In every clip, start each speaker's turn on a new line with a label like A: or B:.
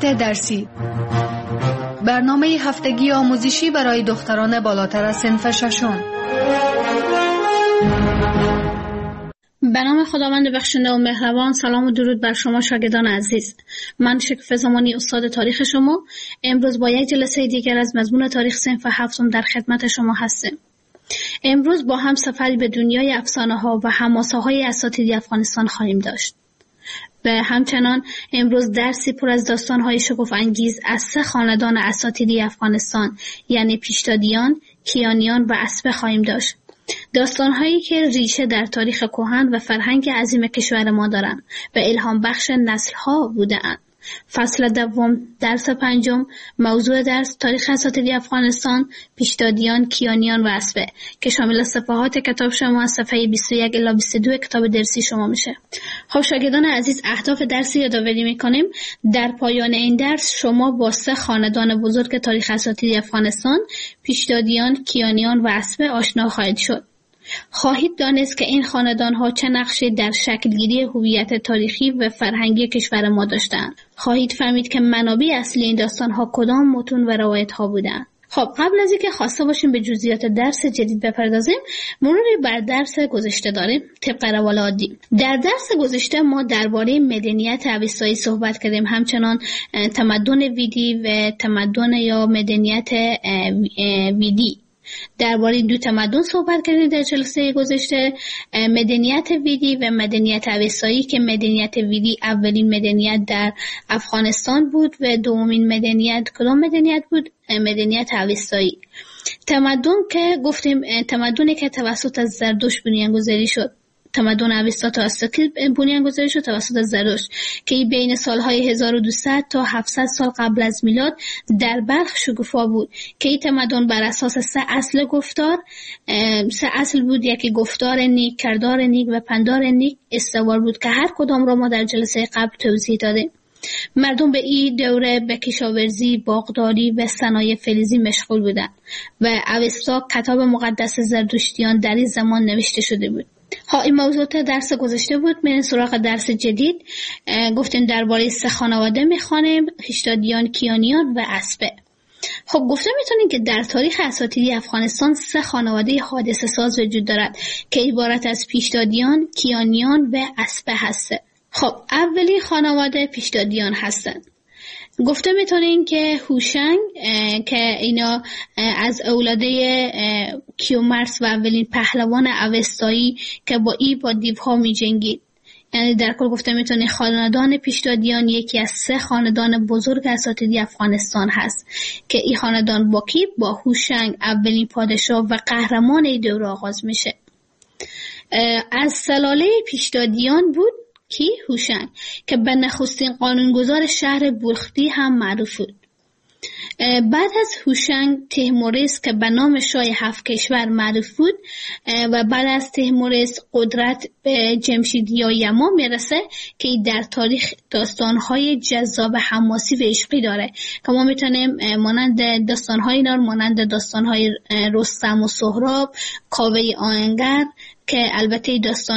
A: موضوعات درسی، برنامه هفتگی آموزشی برای دختران بالاتر از صنف ششم.
B: به نام خداوند بخشنده و مهربان. سلام و درود بر شما شاگردان عزیز. من شکوفه زمانی استاد تاریخ شما امروز با یک جلسه دیگر از مضمون تاریخ صنف هفتم در خدمت شما هستیم. امروز با هم سفری به دنیای افسانه ها و حماسه های اساطیری افغانستان خواهیم داشت. و همچنان امروز درسی پر از داستان های شگفت انگیز از 3 خاندان اساطیری افغانستان یعنی پیشدادیان، کیانیان و اسبه خواهیم داشت. داستان‌هایی که ریشه در تاریخ کهن و فرهنگ عظیم کشور ما دارند و الهام بخش نسل‌ها بوده‌اند. فصل دوم، درس پنجم، موضوع درس تاریخ اساطیری افغانستان، پیشدادیان، کیانیان و اسبه که شامل صفحات کتاب شما از صفحه 21 الی 22 کتاب درسی شما میشه. خب شاگردان عزیز، اهداف درسی یادآوری میکنیم. در پایان این درس شما با 3 خاندان بزرگ تاریخ اساطیری افغانستان، پیشدادیان، کیانیان و اسبه آشنا خواهید شد. خواهید دانست که این خاندان‌ها چه نقشی در شکلگیری هویت تاریخی و فرهنگی کشور ما داشتند. خواهید فهمید که منابع اصلی این داستان‌ها کدام متون و روایت‌ها بودند. خب قبل از اینکه خواسته باشیم به جزئیات درس جدید بپردازیم، مروری بر درس گذشته داریم طبق روال عادی. در درس گذشته ما درباره مدنیت اوستایی صحبت کردیم، همچنان تمدن ویدی و تمدن یا مدنیت ویدی. درباره 2 تمدن صحبت کردیم در جلسه گذشته، مدنیت ویدی و مدنیت اوستایی که مدنیت ویدی اولین مدنیت در افغانستان بود و دومین مدنیت کدام مدنیت بود؟ مدنیت اوستایی. تمدن که گفتیم تمدنی که توسط زردشت بنیانگذاری شد، تمدن اوستا توسط بنیانگذاری شد توسط زردشت که بین سالهای 1200 تا 700 سال قبل از میلاد در بلخ شکوفا بود که این تمدن بر اساس 3 اصل گفتار، 3 اصل بود، یکی گفتار نیک، کردار نیک و پندار نیک استوار بود که هر کدام را ما در جلسه قبل توضیح دادیم. مردم به این دوره به کشاورزی، باغداری و صنایع فلزی مشغول بودند و اوستا کتاب مقدس زردشتیان در این زمان نوشته شده بود. این موضوعات درس گذشته بود. میریم سراغ درس جدید. گفتیم درباره 3 خانواده میخوانیم، پیشدادیان، کیانیان و اسبه. خب گفته میتونیم که در تاریخ اساطیری افغانستان 3 خانواده حادثه ساز وجود دارد که عبارت از پیشدادیان، کیانیان و اسبه هسته. خب اولین خانواده پیشدادیان هستند. گفته میتونین که هوشنگ که اینا از اولاده کیومرث و اولین پهلوان اوستایی که با دیوها می جنگید، یعنی در کل گفته میتونین خاندان پیشدادیان یکی از 3 خاندان بزرگ اساطیری افغانستان هست که این خاندان با هوشنگ اولین پادشاه و قهرمان این دوره آغاز میشه. از سلاله پیشدادیان بود کی؟ هوشنگ که به نخستین قانونگذار شهر بلختی هم معروف بود. بعد از هوشنگ تیموریس که به نام شاه 7 کشور معروف بود و بعد از تیموریس قدرت به جمشید یا یما میرسه که در تاریخ داستانهای جذاب حماسی و عشقی داره که ما میتونیم مانند داستانهای اینا مانند داستانهای رستم و سهراب، کاوه آهنگر که البته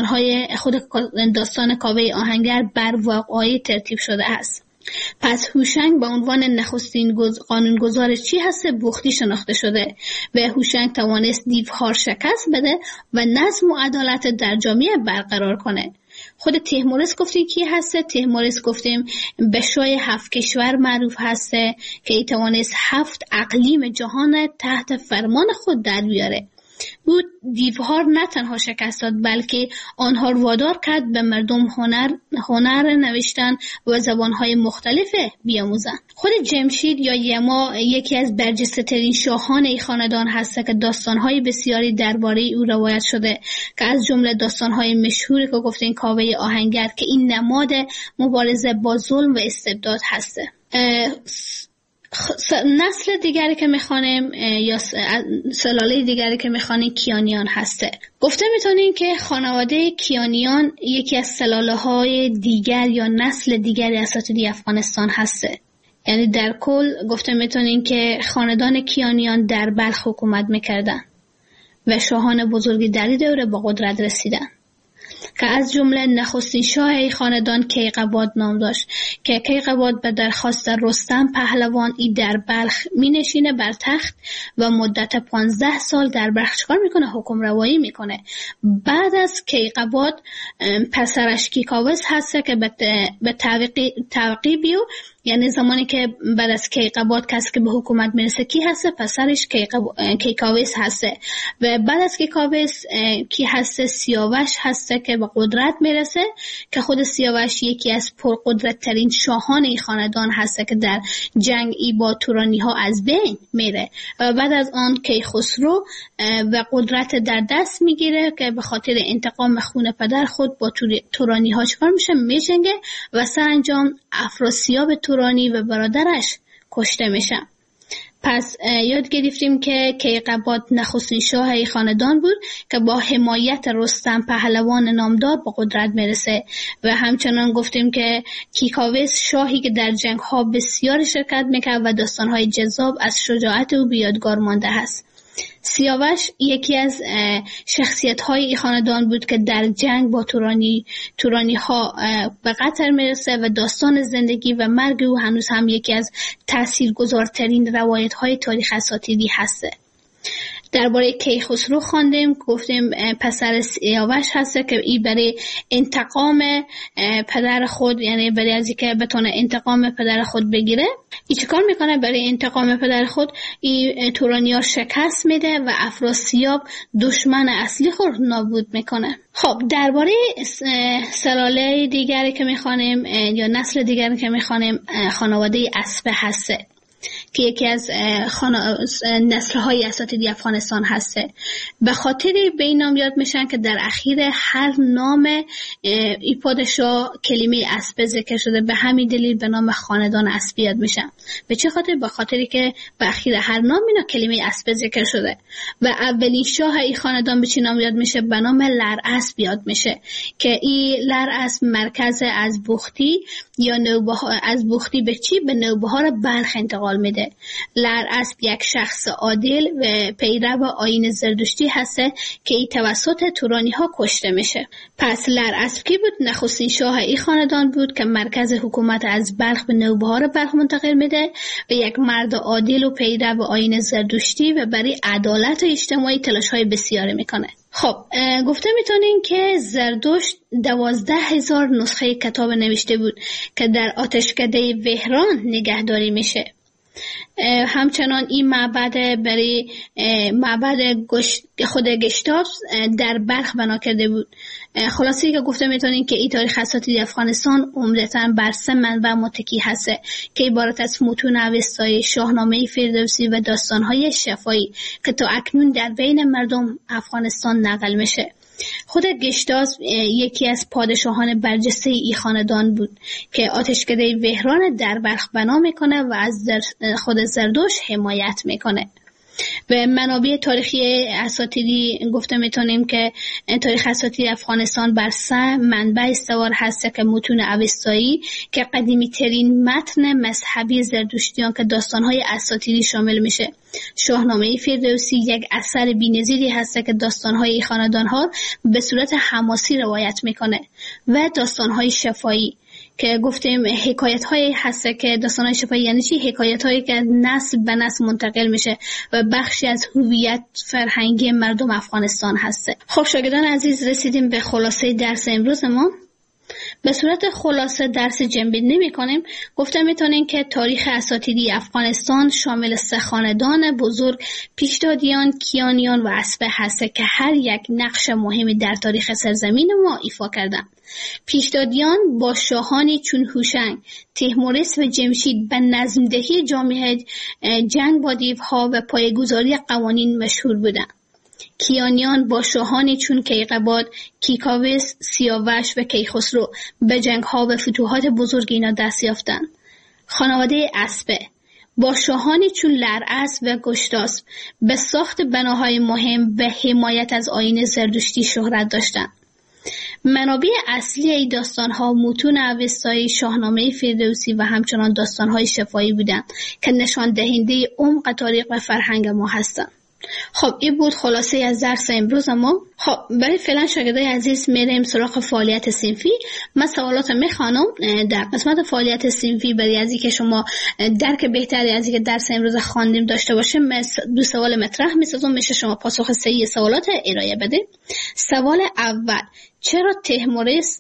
B: داستان کاوه آهنگر بر واقعی ترتیب شده است. پس هوشنگ به عنوان نخستین قانونگذار چی هست؟ بلختی شناخته شده و هوشنگ توانست دیوها شکست بده و نظم و عدالت در جامعه برقرار کنه. خود تیموریس گفتیم کی هسته؟ تیموریس گفتیم به شاه 7 کشور معروف هسته که ای توانست 7 اقلیم جهان تحت فرمان خود در بیاره. بود دیوها نه تنها شکست داد بلکه آنها رو وادار کرد به مردم هنر نوشتن و زبانهای مختلف بیاموزند. خود جمشید یا یما یکی از برجسته ترین شاهان این خاندان هست که داستانهای بسیاری درباره او روایت شده که از جمله داستانهای مشهوری که گفتین کاوه آهنگر که این نماد مبارزه با ظلم و استبداد هسته. نسل دیگری که میخوانیم یا سلاله دیگری که میخوانیم کیانیان هسته. گفته میتونیم که خانواده کیانیان یکی از سلاله های دیگر یا نسل دیگری اساطیری افغانستان هسته. یعنی در کل گفته میتونیم که خاندان کیانیان در بلخ حکومت میکردن و شاهان بزرگی در این دوره با قدرت رسیدن. که از جمله نخستین شاه خاندان کیقباد نام داشت که کیقباد به درخواست رستم پهلوان ای در بلخ می نشینه بر تخت و مدت 15 سال در بلخ چکار میکنه؟ حکم روایی میکنه. بعد از کیقباد پسرش کیکاوس هست که به تعقیبی، یعنی زمانی که بعد از کیقباد کسی که به حکومت میرسه کی هسته؟ پسرش کیکاوس هسته. و بعد از کیکاوس کی هسته؟ سیاوش هسته که به قدرت میرسه، که خود سیاوش یکی از پرقدرت ترین شاهان این خاندان هسته که در جنگ ای با تورانی ها از بین میره. و بعد از آن کیخسرو و قدرت در دست میگیره که به خاطر انتقام خون پدر خود با تورانی ها چکار میشه؟ میجنگه و سرانجام افراسیاب تورانی و برادرش کشته میشن. پس یاد گرفتیم که کیقباد نخستین شاه ای خاندان بود که با حمایت رستم پهلوان نامدار به قدرت میرسه. و همچنان گفتیم که کیکاوس شاهی که در جنگ ها بسیار شرکت میکرد و داستان های جذاب از شجاعت او به یادگار مانده است. سیاوش یکی از شخصیت های خاندان بود که در جنگ با تورانی ها به قطر میرسه و داستان زندگی و مرگ او هنوز هم یکی از تاثیرگذارترین روایت های تاریخ اساطیری هسته. درباره کیخسرو خواندیم، گفتیم پسر سیاوش هسته که ای برای انتقام پدر خود، یعنی برای از اینکه بتونه انتقام پدر خود بگیره، ای چیکار میکنه؟ برای انتقام پدر خود ای تورانی‌ها شکست میده و افراسیاب دشمن اصلی خود نابود میکنه. خب درباره سلاله دیگری که میخوانیم یا نسل دیگری که میخوانیم خانواده اسپه هسته که یکی از نسل‌های اساطیری افغانستان هسته. به خاطر به این نام یاد میشن که در اخیر هر نام ای پادشاه کلمه اسب ذکر شده، به همین دلیل به نام خاندان اسبی یاد میشن. به چه خاطر؟ به خاطری که به اخیر هر نام اینا کلمه اسب ذکر شده. و اولین شاه ای خاندان به چه نام یاد میشه؟ به نام لراسب یاد میشه که این لراسب مرکز از بختی یا نوبهار، از بختی به چی؟ به نوبهار بلخ انتقال میده. لراسب یک شخص عادل و پیرو آیین زردشتی هسته که ای توسط تورانی ها کشته میشه. پس لراسب کی بود؟ نخستین شاه ای خاندان بود که مرکز حکومت از بلخ به نوبهار بلخ منتقل میده و یک مرد عادل و پیرو آیین زردشتی و برای عدالت اجتماعی تلاش های بسیاری میکنه. خب گفته میتونین که زردشت 12,000 نسخه کتاب نوشته بود که در آتشکده وهران نگهداری میشه. همچنان این معبد برای معبد خود گشتاس در بلخ بنا کرده بود. خلاصه که گفته میتونین که این تاریخ اساطیری افغانستان عمدتاً بر 3 منبع متکی هسته که عبارت از متون اوستایی، شاهنامه فردوسی و داستان‌های شفاهی که تا اکنون در بین مردم افغانستان نقل میشه. خود گشتاس یکی از پادشاهان برجسته ای خاندان بود که آتشکده وهران در بلخ بنا میکنه و از خود زردشت حمایت میکنه. و منابع تاریخی اساطیری گفته میتونیم که تاریخ اساطیری افغانستان بر 3 منبع استوار هست که متون اوستایی که قدیمی ترین متن مذهبی زردشتیان که داستانهای اساطیری شامل میشه. شاهنامه فردوسی یک اثر بی‌نظیری هست که داستانهای خاندانها به صورت حماسی روایت میکنه و داستانهای شفاهی که گفتیم حکایت هایی هست که داستان های شفاهی یعنی چی؟ حکایت هایی که نسل به نسل منتقل میشه و بخشی از هویت فرهنگی مردم افغانستان هسته. خب شاگردان عزیز، رسیدیم به خلاصه درس امروز ما. به صورت خلاصه درس جنبی نمی کنیم. گفته میتونیم که تاریخ اساطیری افغانستان شامل 3 خاندان بزرگ پیشدادیان، کیانیان و اسبه هسته که هر یک نقش مهمی در تاریخ سرزمین ما ایفا کردند. پیشدادیان با شاهانی چون هوشنگ، تیموریس و جمشید به نظم‌دهی جامعه جنگ با دیوها و پایه‌گذاری قوانین مشهور بودند. کیانیان با شاهانی چون کیقباد، کیکاوس، سیاوش و کیخسرو به جنگ‌ها و فتوحات بزرگ اینا دست یافتند. خانواده اسبه با شاهانی چون لراسب و گشتاس به ساخت بناهای مهم و حمایت از آیین زردشتی شهرت داشتند. منابع اصلی ای داستان‌ها متون اوستایی، شاهنامه فردوسی و همچنان داستان‌های شفاهی بودند که نشان دهنده عمق تاریخ و فرهنگ ما هستند. خب این بود خلاصه از درس امروز ما. خب برای فعلا شاگردای عزیز میریم سراغ فعالیت صنفی. من سوالات میخوانم. در قسمت فعالیت صنفی برای از اینکه شما درک بهتری از اینکه درس امروز خواندیم داشته باشه، من 2 سوال مطرح میسازم، میشه شما پاسخ صحیح سوالات ارائه بده. سوال اول، چرا تیموریس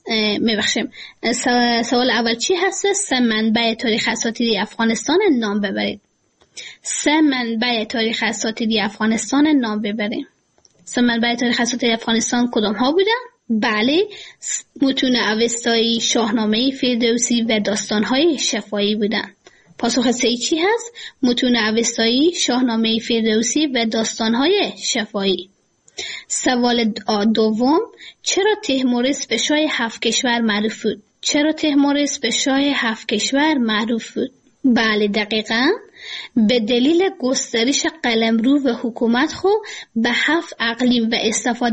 B: سوال اول چی هست؟ 3 منبع تاریخ اساطیری افغانستان نام ببرید. 3 منبع تاریخ اساطیری افغانستان نام ببرید. 3 منبع تاریخ اساطیری افغانستان کدام ها بودن؟ بله، متون اوستایی، شاهنامه فردوسی و داستان‌های شفاهی بودن. پاسخ صحیح چی هست؟ متون اوستایی، شاهنامه فردوسی و داستان‌های شفاهی. سوال دوم، چرا تیموریس به شاه 7 کشور معروف بود؟ چرا تیموریس به شاه 7 کشور معروف بود؟ بله، دقیقاً به دلیل گسترش قلمرو و حکومت خو به 7 اقلیم و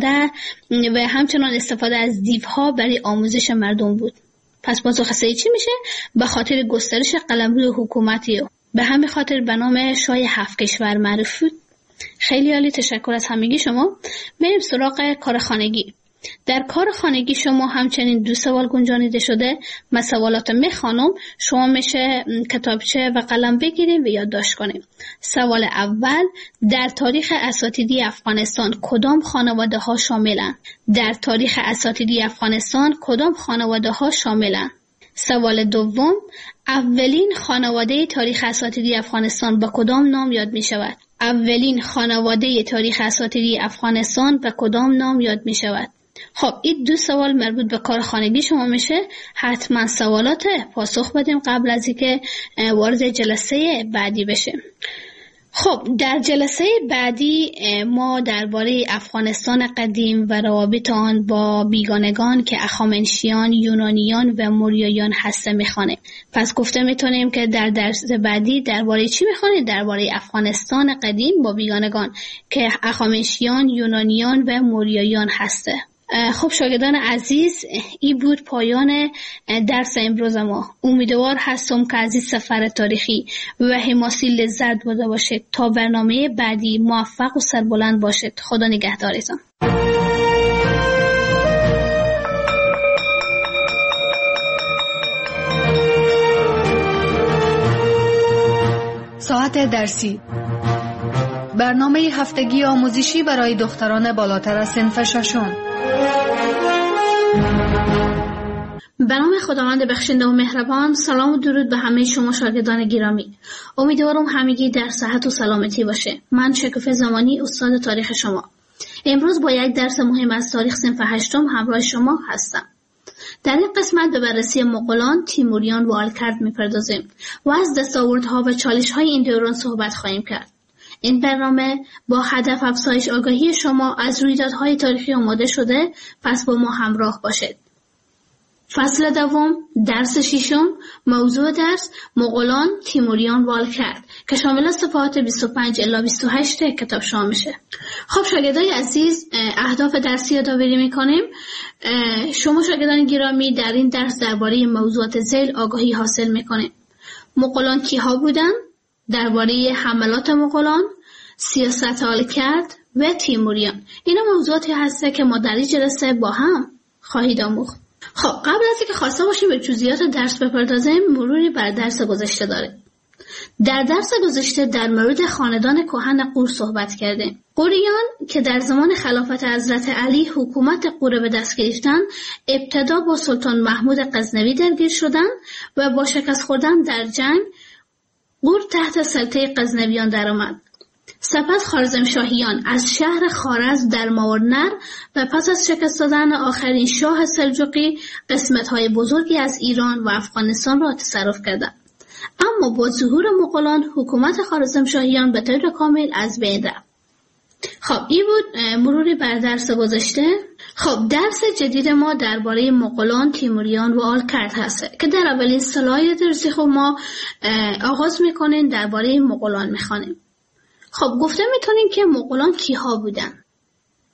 B: همچنان استفاده از دیوها برای آموزش مردم بود. پس پاسخ صحیح چی میشه؟ به خاطر گسترش قلمرو و حکومتی به همین خاطر به نام شاه 7 کشور معروف بود. خیلی عالی، تشکر از همگی شما. بریم سراغ کار خانگی. در کار خانگی شما همچنین 2 سوال گنجانیده شده. من سوالات میخوانم، شما میشه کتابچه و قلم بگیریم و یادداشت کنیم. سوال اول، در تاریخ اساطیری افغانستان کدام خانواده ها شاملند؟ در تاریخ اساطیری افغانستان کدام خانواده ها شاملند؟ سوال دوم، اولین خانواده تاریخ اساطیری افغانستان با کدام نام یاد می شود؟ اولین خانواده تاریخ اساطیری افغانستان با کدام نام یاد می شود؟ خب این 2 سوال مربوط به کار خانگی شما میشه. حتما سوالات پاسخ بدیم قبل از اینکه وارد جلسه بعدی بشیم. خب در جلسه بعدی ما درباره افغانستان قدیم و روابط آن با بیگانگان که اخامنشیان، یونانیان و موریاییان هسته میخوانیم. پس گفته میتونیم که در درس بعدی درباره چی میخوانیم؟ درباره افغانستان قدیم با بیگانگان که اخامنشیان، یونانیان و موریاییان هسته. خب شاگردان عزیز، این بود پایان درس امروز ما. امیدوار هستم که از این سفر تاریخی و حماسی لذت برده باشید. تا برنامه بعدی موفق و سربلند باشید. خدا نگهدارتان.
A: ساعت درسی، برنامه هفتگی آموزشی برای دختران بالاتر از صنف 6.
B: به نام خداوند بخشنده و مهربان. سلام و درود به همه شما شاگردان گرامی. امیدوارم همگی در صحت و سلامتی باشه. من شکوفه زمانی، استاد تاریخ شما. امروز با یک درس مهم از تاریخ صنف 8 همراه شما هستم. در این قسمت به بررسی مغولان، تیموریان و آلکرد میپردازیم و از دستاوردها و چالش‌های این دوران صحبت خواهیم کرد. این برنامه با هدف افزایش آگاهی شما از رویدادهای تاریخی آماده شده، پس با ما همراه باشید. فصل دوم، درس 6، موضوع درس مغولان، تیموریان و آلکرد که شامل صفحات 25 الی 28 کتاب شما میشه. خب شاگردای عزیز، اهداف درسی یادآوری میکنیم. شما شاگردان گرامی در این درس درباره موضوعات ذیل آگاهی حاصل میکنیم. مغولان کیها بودن؟ درباره حملات مغولان، سیاست آلکرد و تیموریان. اینا موضوعاتی هسته که ما در این جلسه با هم خواهید آموخت. خب قبل از اینکه خواسته باشیم به جزئیات درس بپردازیم، مروری بر درس گذشته داره. در درس گذشته در مورد خاندان کهن غور صحبت کردیم. غوریان که در زمان خلافت حضرت علی حکومت غور به دست گرفتن، ابتدا با سلطان محمود غزنوی درگیر شدند و با شکست خوردن در جنگ غور تحت سلطه غزنویان درآمد. سپس خوارزمشاهیان از شهر خوارزم در ماورنر و پس از شکست دادن آخرین شاه سلجوقی قسمت‌های بزرگی از ایران و افغانستان را تصرف کردند. اما با ظهور مغولان حکومت خوارزمشاهیان به طور کامل از بین رفت. خب این بود مروری بر درس گذشته. خب درس جدید ما درباره مغولان، تیموریان و آلکرد هست که در اولین سلاید درسی خب ما آغاز میکنیم درباره مغولان میخوانیم. خب گفته میتونیم که مغولان کیها بودن؟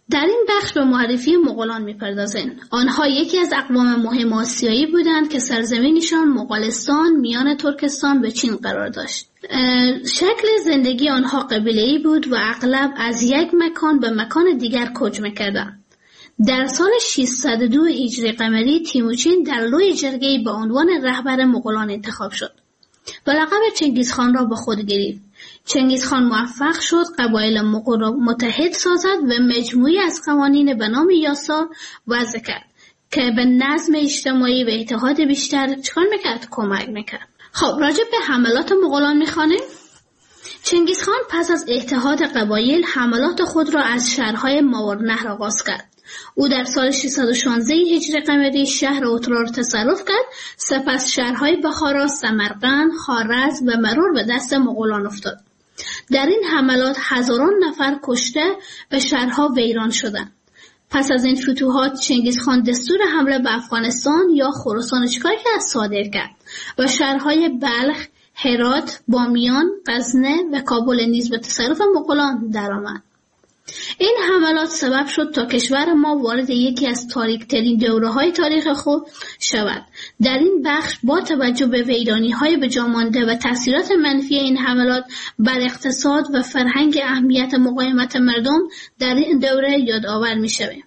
B: در این بخش به معرفی مغولان می‌پردازیم. آنها یکی از اقوام مهم آسیایی بودند که سرزمینشان مغولستان میان ترکستان و چین قرار داشت. شکل زندگی آنها قبیله‌ای بود و اغلب از یک مکان به مکان دیگر کوچ می‌کردند. در سال 602 هجری قمری تیمورچین در لوی جرگه‌ای به عنوان رهبر مغولان انتخاب شد و لقب چنگیزخان را به خود گرفت. چنگیزخان موفق شد قبایل مغول را متحد سازد و مجموعی از قوانین به نام یاسا وضع کرد که به نظم اجتماعی و اتحاد بیشتر چکار میکرد؟ کمک میکرد. خب راجع به حملات مغولان میخوانیم. چنگیزخان پس از اتحاد قبایل حملات خود را از شهرهای ماورالنهر آغاز کرد. او در سال 616 هجری قمری شهر اوترا را تصرف کرد، سپس شهرهای بخارا، سمرقند، خوارزم و مرور به دست مغولان افتاد. در این حملات هزاران نفر کشته و شهرها ویران شدند. پس از این فتوحات چنگیزخان دستور حمله به افغانستان یا خراسان چیکار کرد؟ صادر کرد و شهرهای بلخ، هرات، بامیان، غزنه و کابل نیز به تصرف مغولان درآمد. این حملات سبب شد تا کشور ما وارد یکی از تاریک‌ترین دوره‌های تاریخ خود شود. در این بخش با توجه به ویرانی‌های به جا مانده و تأثیرات منفی این حملات بر اقتصاد و فرهنگ اهمیت مقاومت مردم در این دوره یادآور می‌شویم.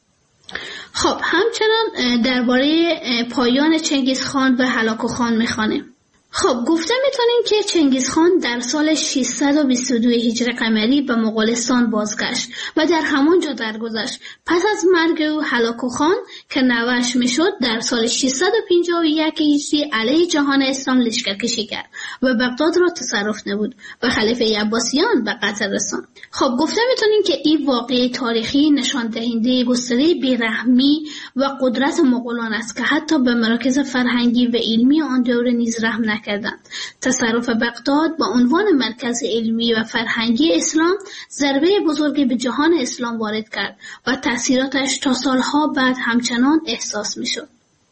B: خب همچنان درباره پایان چنگیزخان و هلاکوخان می‌خوانیم. خب گفته میتونیم که چنگیزخان در سال 622 هجری قمری به مغولستان بازگشت و در همانجا درگذشت. پس از مرگ او هلاکوخان که نوه‌اش میشد در سال 651 هجری علیه جهان اسلام لشکرکشی کرد و بغداد را تصرف نمود و خلیفه عباسیان به قتل رساند. خب گفته میتونیم که این واقعه تاریخی نشان دهنده گستره بیرحمی و قدرت مغولان است که حتی به مراکز فرهنگی و علمی آن دوره نیز رحم نکردند. تصرف بغداد با عنوان مرکز علمی و فرهنگی اسلام ضربه بزرگی به جهان اسلام وارد کرد و تأثیراتش تا سالها بعد همچنان احساس میشد.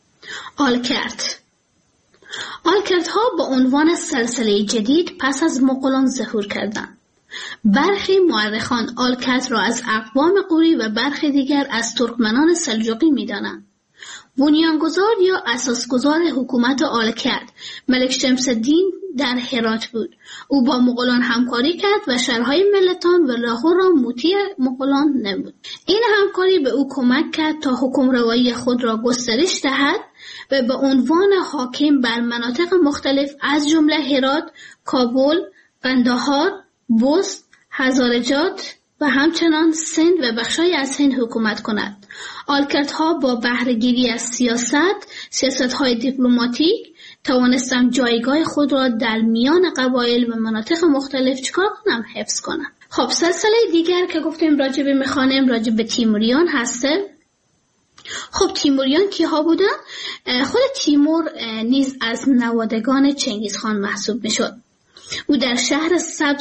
B: آلکردها با عنوان سلسله جدید پس از مغولان ظهور کردند. برخی مورخان آلکرد را از اقوام قوری و برخی دیگر از ترکمنان سلجوقی می‌دانند. بنیانگذار یا اساسگذار حکومت آلکرد ملک شمس الدین در هرات بود. او با مغولان همکاری کرد و شهرهای ملتان و لاهور را مطیع مغولان نمود. این همکاری به او کمک کرد تا حکمروایی خود را گسترش دهد و به عنوان حاکم بر مناطق مختلف از جمله هرات، کابل، قندهار، بست، هزارجات و همچنان سند و بخشای از هند حکومت کند. آلکردها با بهره‌گیری از سیاست‌های دیپلماتیک توانستند جایگاه خود را در میان قبایل و مناطق مختلف چکار کنم؟ حفظ کنم. خب سلسله دیگر که گفتیم راجع به میخوانیم راجع به تیموریان هسته. خب تیموریان کیها بودن؟ خود تیمور نیز از نوادگان چنگیزخان محسوب میشد. او در شهر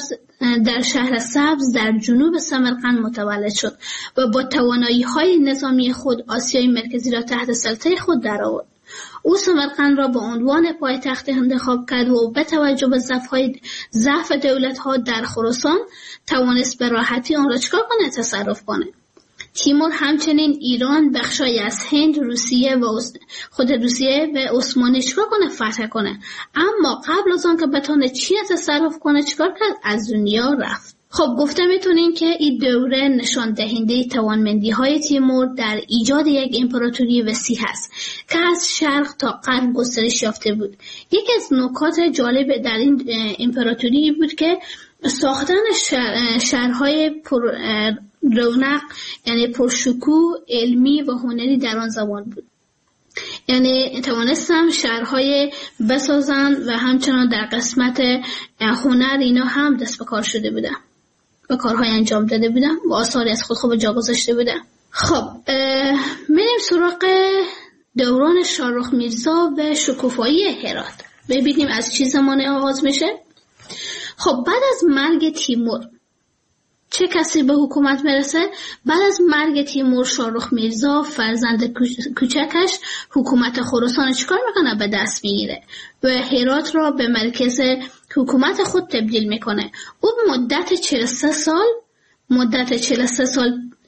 B: سبز در جنوب سمرقند متولد شد و با توانایی‌های نظامی خود آسیای مرکزی را تحت سلطه خود درآورد. او سمرقند را به عنوان پایتخت انتخاب کرد و به توجه به ضعف دولت‌ها در خراسان توانست به راحتی آن را چکار کنه؟ تصرف کنه. تیمور همچنین ایران، بخشای از هند، روسیه و عثمانی چکار کنه؟ فتح کنه. اما قبل از آن که بتونه چین تصرف کنه چکار کرد؟ از دنیا رفت. خب گفته میتونیم که این دوره نشان دهنده توانمندی‌های تیمور در ایجاد یک امپراتوری وسیع است که از شرق تا غرب گسترش یافته بود. یکی از نکات جالب در این امپراتوری بود که ساختن شهرهای پر رونق یعنی پرشکوه علمی و هنری در آن زمان بود. یعنی توانستم شهرهای بسازن و همچنان در قسمت هنر اینا هم دست به کار شده بودن و کارهای انجام داده بودن و آثاری از خود جا گذاشته بودن. خب میریم سراغ دوران شاهرخ میرزا و شکوفایی هرات. ببینیم از چه زمانی آغاز میشه. خب بعد از مرگ تیمور چه کسی به حکومت میرسه؟ بعد از مرگ تیمور شاهرخ میرزا فرزند کوچکش حکومت خراسان چیکار میکنه؟ به دست میگیره و هرات را به مرکز حکومت خود تبدیل میکنه. او مدت 43 سال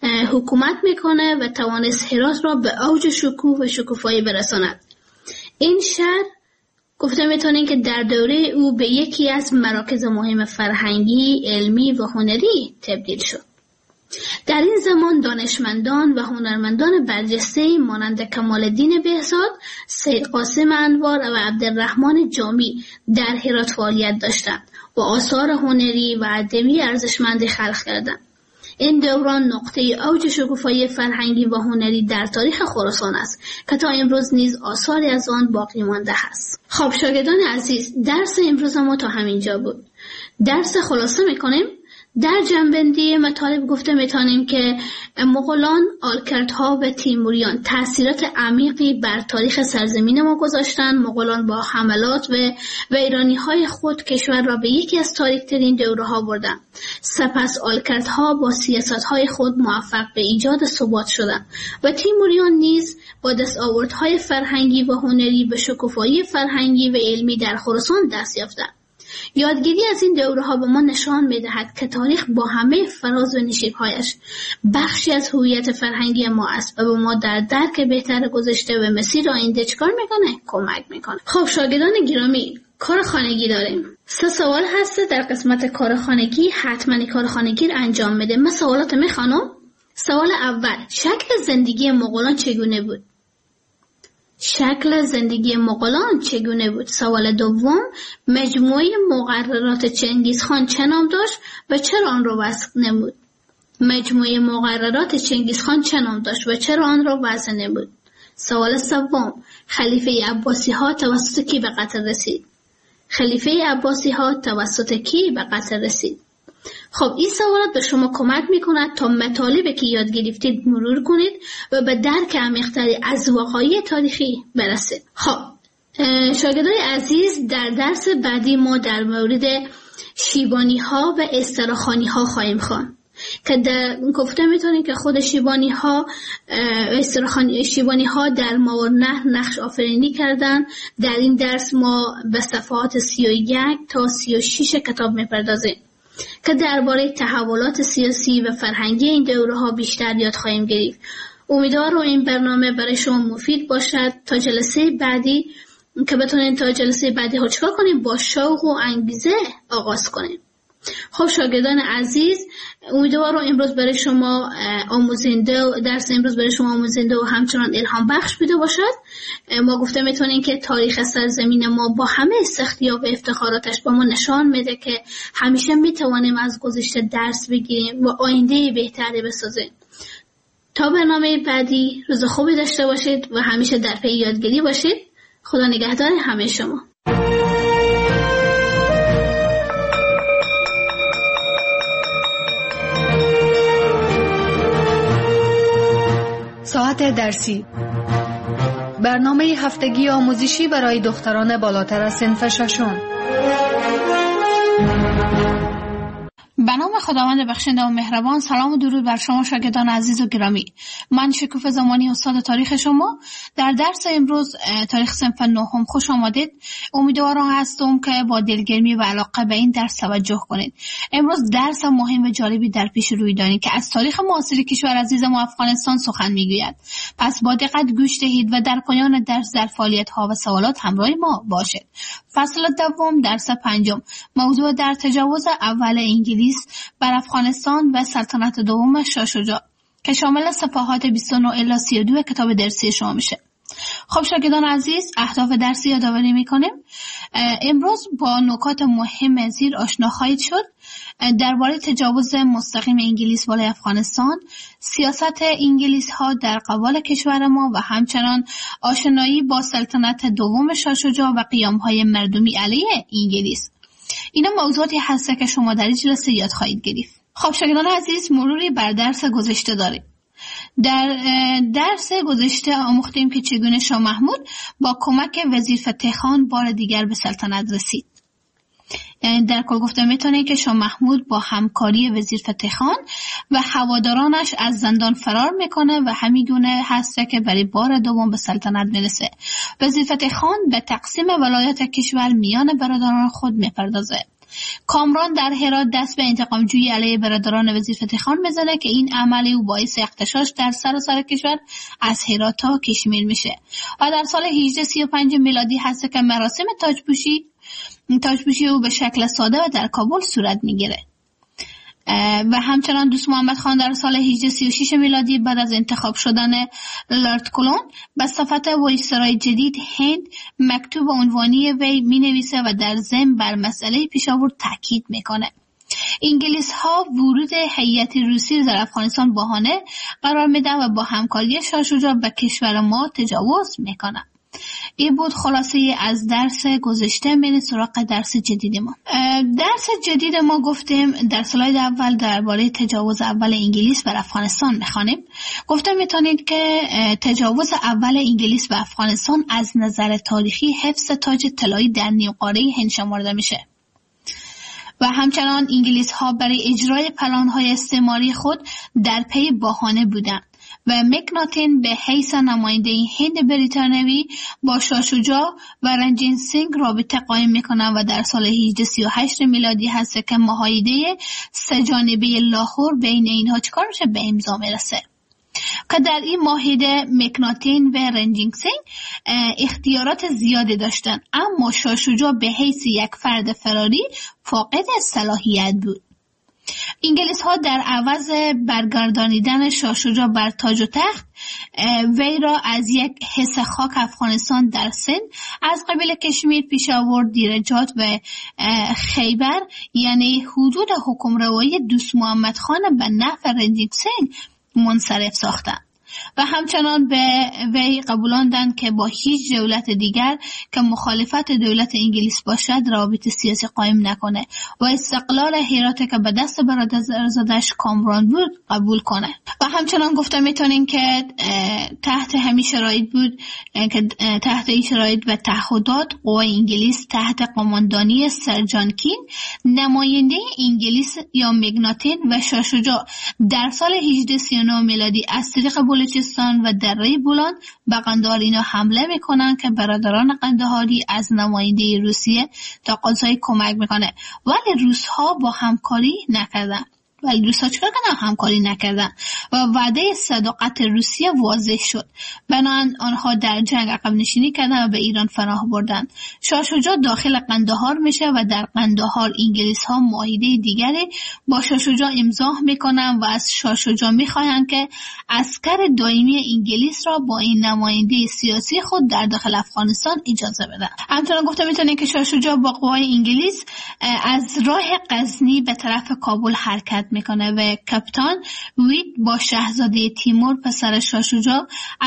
B: حکومت میکنه و توانست هرات را به اوج شکوه و شکوفایی برساند. این شهر گفته میتونیم که در دوره او به یکی از مراکز مهم فرهنگی، علمی و هنری تبدیل شد. در این زمان دانشمندان و هنرمندان برجسته مانند کمال الدین بهزاد، سید قاسم انوار و عبدالرحمن جامی در هرات فعالیت داشتند و آثار هنری و ادبی ارزشمندی خلق کردند. این دوران نقطه اوج شکوفایی فرهنگی و هنری در تاریخ خراسان است که تا امروز نیز آثاری از آن باقی مانده است. خب شاگردان عزیز، درس امروز ما تا همینجا بود. درس خلاصه میکنیم. در جنبندی مطالب گفته میتونیم که مغولان، آلکردها و تیموریان تأثیرات عمیقی بر تاریخ سرزمین ما گذاشتند. مغولان با حملات و ویرانی‌های خود کشور را به یکی از تاریک‌ترین دوره‌ها بردند. سپس آلکردها با سیاست‌های خود موفق به ایجاد ثبات شدند و تیموریان نیز با دستاوردهای فرهنگی و هنری به شکوفایی فرهنگی و علمی در خراسان دست یافتند. یادگیری از این دوره‌ها به ما نشان می‌دهد که تاریخ با همه فراز و نشیب‌هایش بخشی از هویت فرهنگی ما است و به ما در درک بهتر گذشته و مسیر آینده چکار می‌کنه؟ کمک می‌کنه. خب شاگردان گرامی، کار خانگی داریم. 3 سوال هست در قسمت کار خانگی. حتما کار خانگی رو انجام بده. من سوالات می‌خوانم. سوال اول: شکل زندگی مغولان چگونه بود؟ شکل زندگی مغولان چگونه بود؟ سوال دوم: مجموعه مقررات چنگیزخان چه نام داشت و چرا آن را وضع نمود؟ مجموعه مقررات چنگیزخان چه نام داشت و چرا آن را وضع نمود؟ سوال سوم: خلیفه عباسی ها توسط کی به قتل رسید؟ خلیفه عباسی ها توسط کی به قتل رسید؟ خب این سوالات به شما کمک میکند تا مطالبی که یاد گرفتید مرور کنید و به درک عمیق‌تری از وقایع تاریخی برسید. خب شاگردان عزیز، در درس بعدی ما در مورد شیبانی ها و استراخانی ها خواهیم خواند که در گفته میتونید که خود شیبانی ها در ماورالنهر نقش آفرینی کردن. در این درس ما به صفحات 31 تا 36 کتاب میپردازیم که درباره تحولات سیاسی و فرهنگی این دوره‌ها بیشتر یاد خواهیم گرفت. امیدوارم این برنامه برای شما مفید باشد. تا جلسه بعدی که بتونید تا جلسه بعدی ها چکار کنیم؟ با شوق و انگیزه آغاز کنیم. خب شاگردان عزیز، امیدوارم امروز برای شما درس امروز برای شما آموزنده و همچنان الهام بخش بوده باشد. ما گفته میتونیم که تاریخ سرزمین ما با همه سختی‌ها و افتخاراتش با ما نشان میده که همیشه میتوانیم از گذشته درس بگیریم و آینده بهتری بسازیم. تا برنامه بعدی روز خوبی داشته باشید و همیشه در پی یادگیری باشید. خدا نگهدار همه شما.
A: ساعت درسی، برنامه هفتگی آموزشی برای دختران بالاتر از صنف ششم.
B: به نام خداوند بخشنده و مهربان. سلام و درود بر شما شاگردان عزیز و گرامی. من شکوفه زمانی استاد تاریخ شما. در درس امروز تاریخ صنف نهم خوش آمدید. امیدوارم هستم که با دلگرمی و علاقه به این درس توجه کنید. امروز درس مهم و جالبی در پیش روی دارید که از تاریخ معاصر کشور عزیز ما افغانستان سخن میگوید. پس با دقت گوش دهید و در پایان درس در فعالیت‌ها و سوالات همراه ما باشید. فصل دوم درس پنجم، موضوع در تجاوز اول انگلیس بر افغانستان و سلطنت دوم شاه شجاع که شامل صفحات 29 الی 32 کتاب درسی شما میشه. خب شاگردان عزیز، اهداف درسی یادآوری میکنیم. امروز با نکات مهم زیر آشنا خواهید شد. درباره تجاوز مستقیم انگلیس بالای افغانستان، سیاست انگلیس ها در قبال کشور ما و همچنان آشنایی با سلطنت دوم شاه شجاع و قیام های مردمی علیه انگلیس. اینا موضوعاتی هست که شما در این جلسه یاد خواهید گرفت. خب شاگردان عزیز، مروری بر درس گذشته داریم. در درس گذشته آموختیم که چگونه شاه محمود با کمک وزیر فتح خان بار دیگر به سلطنت رسید. یعنی در کل گفته میتونه که شاه محمود با همکاری وزیر فتح خان و هوادارانش از زندان فرار میکنه و همیگونه هست که برای بار دوم به سلطنت میرسه. وزیر فتح خان به تقسیم ولایت کشور میان برادران خود میپردازه. کامران در هرات دست به انتقام جویی علیه برادران وزیر فتح خان میزنه که این عمل او باعث اغتشاش در سراسر کشور از هرات تا کشمیر میشه و در سال 1835 میلادی هست که مراسم تاجپوشی او به شکل ساده و در کابل صورت میگیره. و همچنان دوست محمد خان در سال 1836 میلادی بعد از انتخاب شدن لارد کلون به صفت وایسرای جدید هند مکتوب عنوانی وی می نویسه و در ضمن بر مسئله پیشاور تاکید میکنه. انگلیس ها ورود هیئت روسی در افغانستان بهانه قرار میدن و با همکاری شاه شجاع به کشور ما تجاوز میکنن. این بود خلاصه از درس گذشته. من سراغ درس جدید ما. درس جدید ما گفتیم در سلاید اول درباره تجاوز اول انگلیس بر افغانستان میخوانیم. گفتم میتونید که تجاوز اول انگلیس به افغانستان از نظر تاریخی حفظ تاج طلایی در نیمقاره هند شمرده میشه و همچنان انگلیس ها برای اجرای پلان‌های استعماری خود در پی بهانه بودند و مکناتن به حیث نماینده هند بریتانیایی با شاه شجاع و رنجیت سینگ رابطه قائم میکنند و در سال 1838 میلادی هست که معاهده سه‌جانبه لاهور بین اینها چیکار میشه؟ به امضا میرسه که در این معاهده مکناتن و رنجیت سینگ اختیارات زیادی داشتن، اما شاه شجاع به حیث یک فرد فراری فاقد صلاحیت بود. انگلیس ها در عوض برگردانیدن شاه شجاع بر تاج و تخت وی را از یک حصه خاک افغانستان در سند از قبیل کشمیر، پیشاور، دیرجات و خیبر یعنی حدود حکمروایی دوست محمد خان به نفع رنجیت سینگ منصرف ساختند و همچنان به وی قبولاندند که با هیچ دولت دیگر که مخالفت دولت انگلیس باشد رابطه سیاسی قائم نکنه و استقلال هرات که به دست برادرزادش کامران بود قبول کنه. و همچنان گفته میتونیم که تحت همین شرایط بود که تحت این شرایط و تعهدات قوای انگلیس تحت قماندانی سر جان کین نماینده انگلیس یا مکناتن و شاه شجاع در سال 1839 میلادی از طریق بلوچستان و دره بولان به قندهار اینا حمله میکنن که برادران قندهاری از نماینده روسیه تقاضای کمک میکنه ولی روس‌ها با همکاری نکردن. ولی روس‌ها چیکار کردن؟ همکاری نکردن و وعده صداقت روسیه واضح شد. بنابراین آنها در جنگ عقب نشینی کردن و به ایران پناه بردن. شاه شجاع داخل قندهار میشه و در قندهار انگلیس‌ها معاهده دیگری با شاه شجاع امضا میکنن و از شاه شجاع میخواهند که عسکر دائمی انگلیس را با این نماینده سیاسی خود در داخل افغانستان اجازه بدن. همچنین گفته میتونه که شاه شجاع با قوای انگلیس از راه غزنی به طرف کابل حرکت میکنه و کاپیتان وید با شاهزاده تیمور پسر شاه شجاع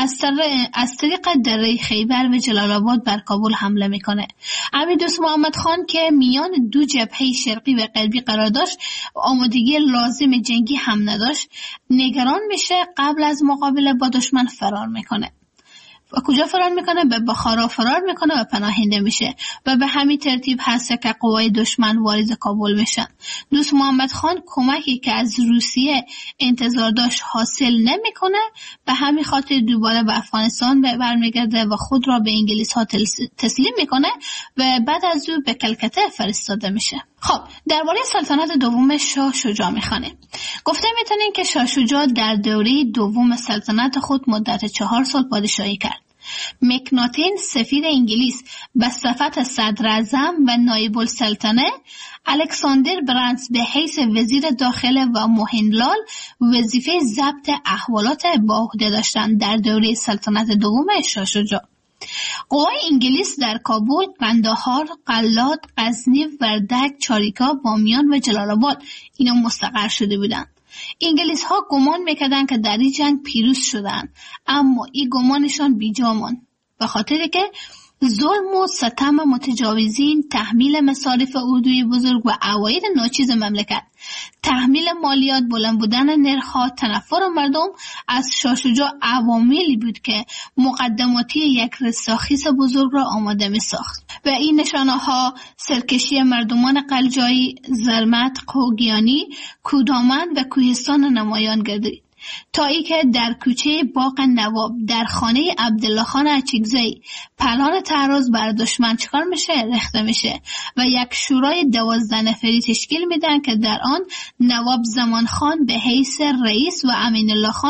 B: از طریق دره خیبر و جلال آباد بر کابل حمله میکنه. امیر دوست محمد خان که میان دو جبهه شرقی و غربی قرار داشت آمادگی لازم جنگی هم نداشت، نگران میشه، قبل از مقابله با دشمن فرار میکنه. و کجا فرار میکنه؟ به بخارا فرار میکنه و پناهنده میشه و به همین ترتیب هست که قوای دشمن وارد کابل میشن. دوست محمد خان کمکی که از روسیه انتظار داشت حاصل نمیکنه، به همین خاطر دوباره به افغانستان برمیگرده و خود را به انگلیس ها تسلیم میکنه و بعد از او به کلکته فرستاده میشه. خب درباره سلطنت دوم شاه شجاع میخوانیم. گفته میتونیم که شاه شجاع در دوره دوم سلطنت خود مدت 4 سال پادشاهی کرد. مکناتن سفیر انگلیس به صفت صدر اعظم و نایب السلطنه، الکساندر برانس به حیث وزیر داخله و موهنلال وظیفه ضبط احوالات با عهده داشتند در دوره سلطنت دوم شاه شجاع. قوای انگلیس در کابل، قندهار، قلات، غزنی، وردک، چاریکا، بامیان و جلال آباد اینا مستقر شده بودند. انگلیس ها گمان میکردند که در این جنگ پیروز شدند، اما این گمانشان بیجا ماند به خاطر که ظلم و ستم متجاوزین، تحمیل مصارف اردوی بزرگ و عواید ناچیز مملکت، تحمیل مالیات، بلند بودن نرخ‌ها، تنفر مردم از شاه شجاع عواملی بود که مقدماتی یک رستاخیز بزرگ را آماده می ساخت و این نشانه‌ها سرکشی مردمان قلجایی، زرمت، خوگیانی، کودامن و کوهستان نمایان گردید. تا ای که در کوچه باغ نواب در خانه عبدالله خان اچکزی پلان تعرض بر دشمن چکار میشه؟ رخته میشه و یک شورای 12 نفری تشکیل میدن که در آن نواب زمان خان به حیث رئیس و امین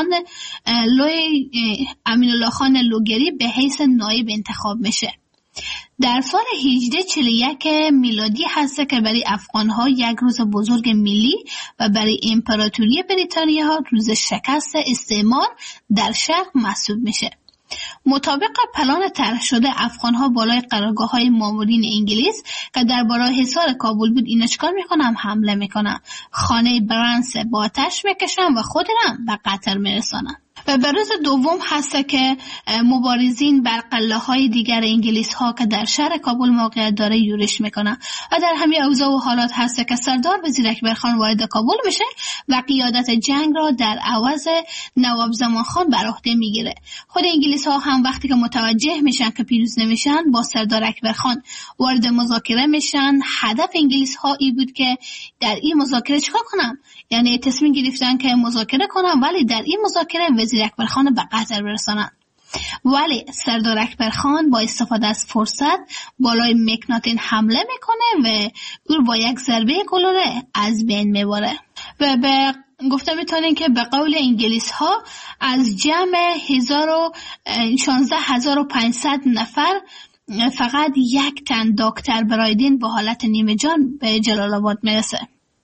B: الله خان لوگری به حیث نایب انتخاب میشه. در سال 1841 میلادی هست که برای افغان‌ها یک روز بزرگ ملی و برای امپراتوری بریتانیا روز شکست استعمار در شرق محسوب میشه. مطابق پلان طرح شده افغان‌ها بالای قرارگاه‌های مامورین انگلیس که درباره حصار کابل بود اینا چیکار میکنن؟ حمله میکنن، خانه برنس با آتش میکشن و خود هم به قتل میرسانن. و به روز دوم هست که مبارزین بر قلعه‌های دیگر انگلیس ها که در شهر کابل موقعیت داره یورش میکنن و در همین اوضاع و حالات هست که سردار وزیر اکبر خان وارد کابل میشه و قیادت جنگ را در عوض نواب زمان خان بر عهده میگیره. خود انگلیس ها هم وقتی که متوجه میشن که پیروز نمیشن با سردار اکبر خان وارد مذاکره میشن. هدف انگلیس ها ای بود که در این مذاکره چیکار کنن؟ یعنی تصمیم گرفتن که مذاکره کنن ولی در این مذاکره وزیر اکبر خان به قتل برسانن. ولی سردار اکبر خان با استفاده از فرصت بالای مکناتین حمله میکنه و او با یک ضربه گلوله از بین میبره. و به گفته میتونین که به قول انگلیس ها از جمع 16500 نفر فقط یک تن دکتر برایدین با حالت نیمه جان به جلال آباد میرسه.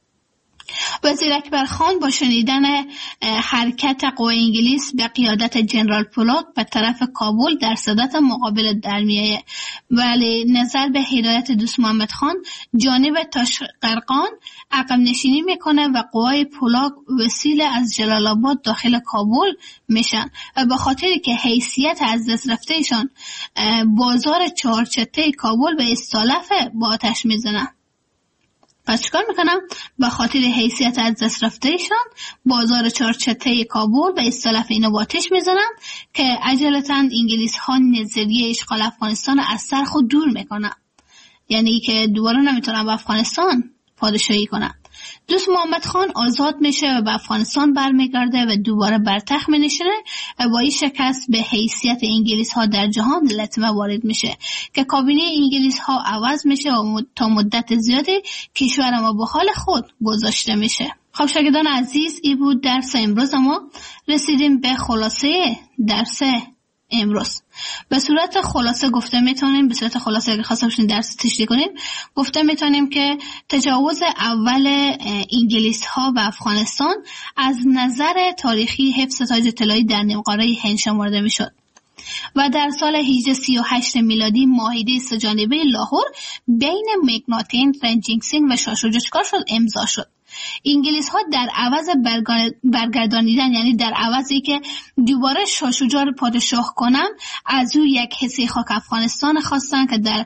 B: وزیر اکبر خان با شنیدن حرکت قوای انگلیس به قیادت جنرال پولاک به طرف کابل در صدت مقابل در میایه، ولی نظر به هدایت دوست محمد خان جانب تاشقرقان عقب نشینی میکنه و قوای پولاک وسیله از جلال آباد داخل کابل میشن و به خاطری که حیثیت از دست رفتهشان بازار چهارچته کابل به استالف با آتش میزنن. پس چیکار میکنم؟ به خاطر حیثیت از دست رفتهشان بازار چهارچته کابل به اصطلاح اینا با آتش میزنن که عجلتاً انگلیس ها نظریه اشغال افغانستان از سر خود دور میکنن، یعنی که دوباره نمیتونن به افغانستان پادشاهی کنن. دوست محمد خان آزاد میشه و به افغانستان برمیگرده و دوباره بر تخت مینشینه و با این شکست به حیثیت انگلیس ها در جهان لطمه وارد میشه که کابینه انگلیس ها عوض میشه و تا مدت زیادی کشور ما به حال خود گذاشته میشه. خب شاگردان عزیز، این بود درس امروز. ما رسیدیم به خلاصه درس امروز. به صورت خلاصه گفته میتونیم، به صورت خلاصه اگه خواستم درس تشریح کنیم، گفته میتونیم که تجاوز اول انگلیس ها به افغانستان از نظر تاریخی حفظ تاج طلایی در نیمقاره هند شمرده میشد و در سال 1838 میلادی معاهده سه‌جانبه لاهور بین مکناتین، رنجینگ سینگ و شاه شجاع چیکار شد؟ امضا شد. انگلیس ها در عوض برگردانیدن، یعنی در عوضی که دوباره شاه شجاع رو پادشاه کنن، از او یک حصه خاک افغانستان خواستن که در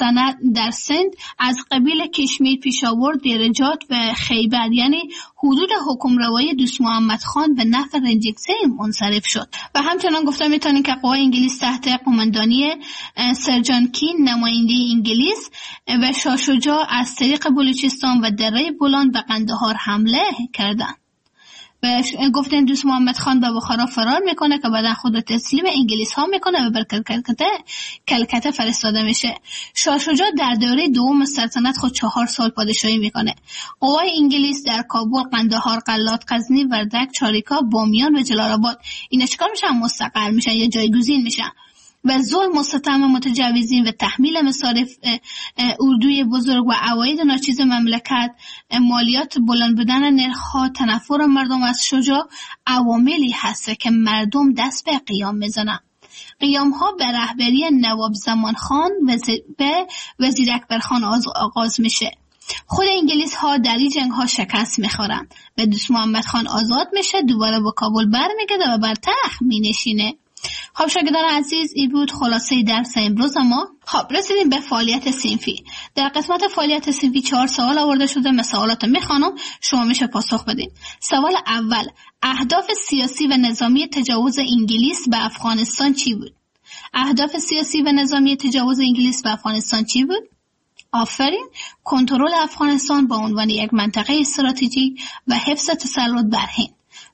B: سند از قبیل کشمیر، پیشاور، دیرجات و خیبر، یعنی حدود حکمروایی دوست محمد خان به نفع رنجینگ سینگ منصرف شد. و همچنان گفته میتونیم که قوای انگلیس تحت قماندانی سر جان کین، نماینده انگلیس، و شاه شجاع از طریق بلوچستان و دره بولان به قندهار حمله کردند. و گفتن دوست محمد خان به بخارا فرار میکنه که بعدا خود تسلیم انگلیس ها میکنه و بر کلکته فرستاده میشه. شاه شجاع در دوره دوم سلطنت خود 4 سال پادشاهی میکنه. قوای انگلیس در کابل، قندهار، قلات، غزنی، وردک، چاریکا، بامیان و جلال آباد اینا چیکار میشن؟ مستقر میشن یا جایگزین میشن و ظلم و ستم متجاوزین و تحمیل مصارف اردوی بزرگ و عواید ناچیز مملکت، مالیات بلند بودن نرخ‌ها، تنفر مردم از شجاع عواملی هست که مردم دست به قیام میزنن. قیام ها به رهبری نواب زمان خان و وزیر اکبر خان آغاز میشه. خود انگلیس ها در این جنگ ها شکست میخورن و دوست محمد خان آزاد میشه، دوباره با کابل برمیگرده و بر تخت مینشینه. خب شاگردان عزیز، این بود خلاصه درس امروز ما. خب رسیدیم به فعالیت صنفی. در قسمت فعالیت صنفی 4 سوال آورده شده. من سوالات میخوانم، شما میشه پاسخ بدین. سوال اول: اهداف سیاسی و نظامی تجاوز انگلیس به افغانستان چی بود؟ اهداف سیاسی و نظامی تجاوز انگلیس به افغانستان چی بود؟ آفرین. کنترل افغانستان با عنوان یک منطقه استراتژیک و حفظ تسلط بر هند.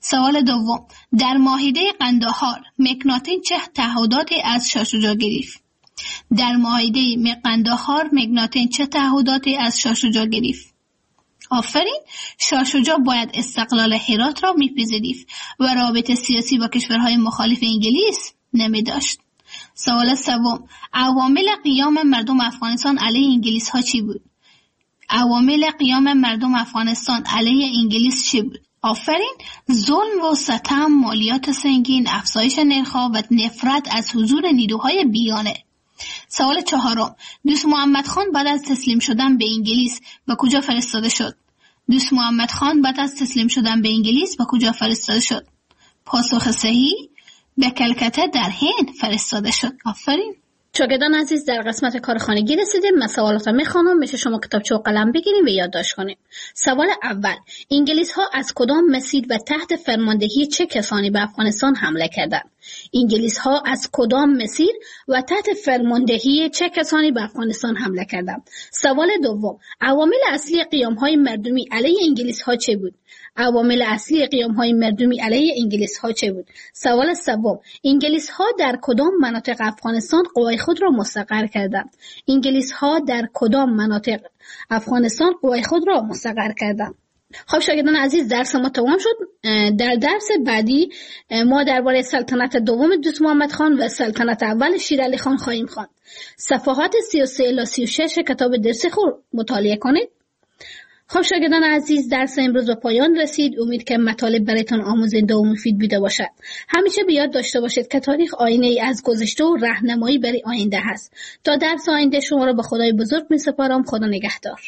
B: سوال دوم، در معاهده قندهار مکناتن چه تعهداتی از شاه شجاع گرفت؟ در معاهده قندهار مکناتن چه تعهداتی از شاه شجاع گرفت؟ آفرین، شاه شجاع باید استقلال هرات را میپذیرفت و رابطه سیاسی با کشورهای مخالف انگلیس نمیداشت. سوال سوم، عوامل قیام مردم افغانستان علیه انگلیس ها چی بود؟ عوامل قیام مردم افغانستان علیه انگلیس چی بود؟ آفرین، ظلم و ستم، مالیات سنگین، افزایش نرخ‌ها و نفرت از حضور نیروهای بیگانه. سوال چهارم، دوست محمد خان بعد از تسلیم شدن به انگلیس به کجا فرستاده شد؟ دوست محمد خان بعد از تسلیم شدن به انگلیس به کجا فرستاده شد؟ پاسخ صحیح، به کلکته در هند فرستاده شد. آفرین. شاگردان عزیز، در قسمت کارخانگی رسیدیم. من سوالات میخوانم، میشه شما کتابچه و قلم بگیریم و یادداشت کنیم. سوال اول، انگلیس ها از کدام مسیر و تحت فرماندهی چه کسانی به افغانستان حمله کردند؟ انگلیس ها از کدام مسیر و تحت فرماندهی چه کسانی به افغانستان حمله کردند؟ سوال دوم، عوامل اصلی قیام های مردمی علیه انگلیس ها چه بود؟ عوامل اصلی قیام های مردمی علیه انگلیس ها چه بود؟ سوال سوم، انگلیس ها در کدام مناطق افغانستان قوای خود را مستقر کردند؟ انگلیس ها در کدام مناطق افغانستان قوای خود را مستقر کردند؟ خب شاگردان عزیز، درس ما تمام شد. در درس بعدی ما درباره سلطنت دوم دوست محمد خان و سلطنت اول شیر علی خان خواهیم خواند. صفحات 33 الی 36 کتاب درس خود مطالعه کنید. خب شاگردان عزیز، درس امروز به پایان رسید. امید که مطالب برایتان آموزنده و مفید بوده باشد. همیشه به یاد داشته باشید که تاریخ آینه ای از گذشته و راهنمایی برای آینده هست. تا درس آینده شما را به خدای بزرگ می‌سپارم. خدا نگهدار.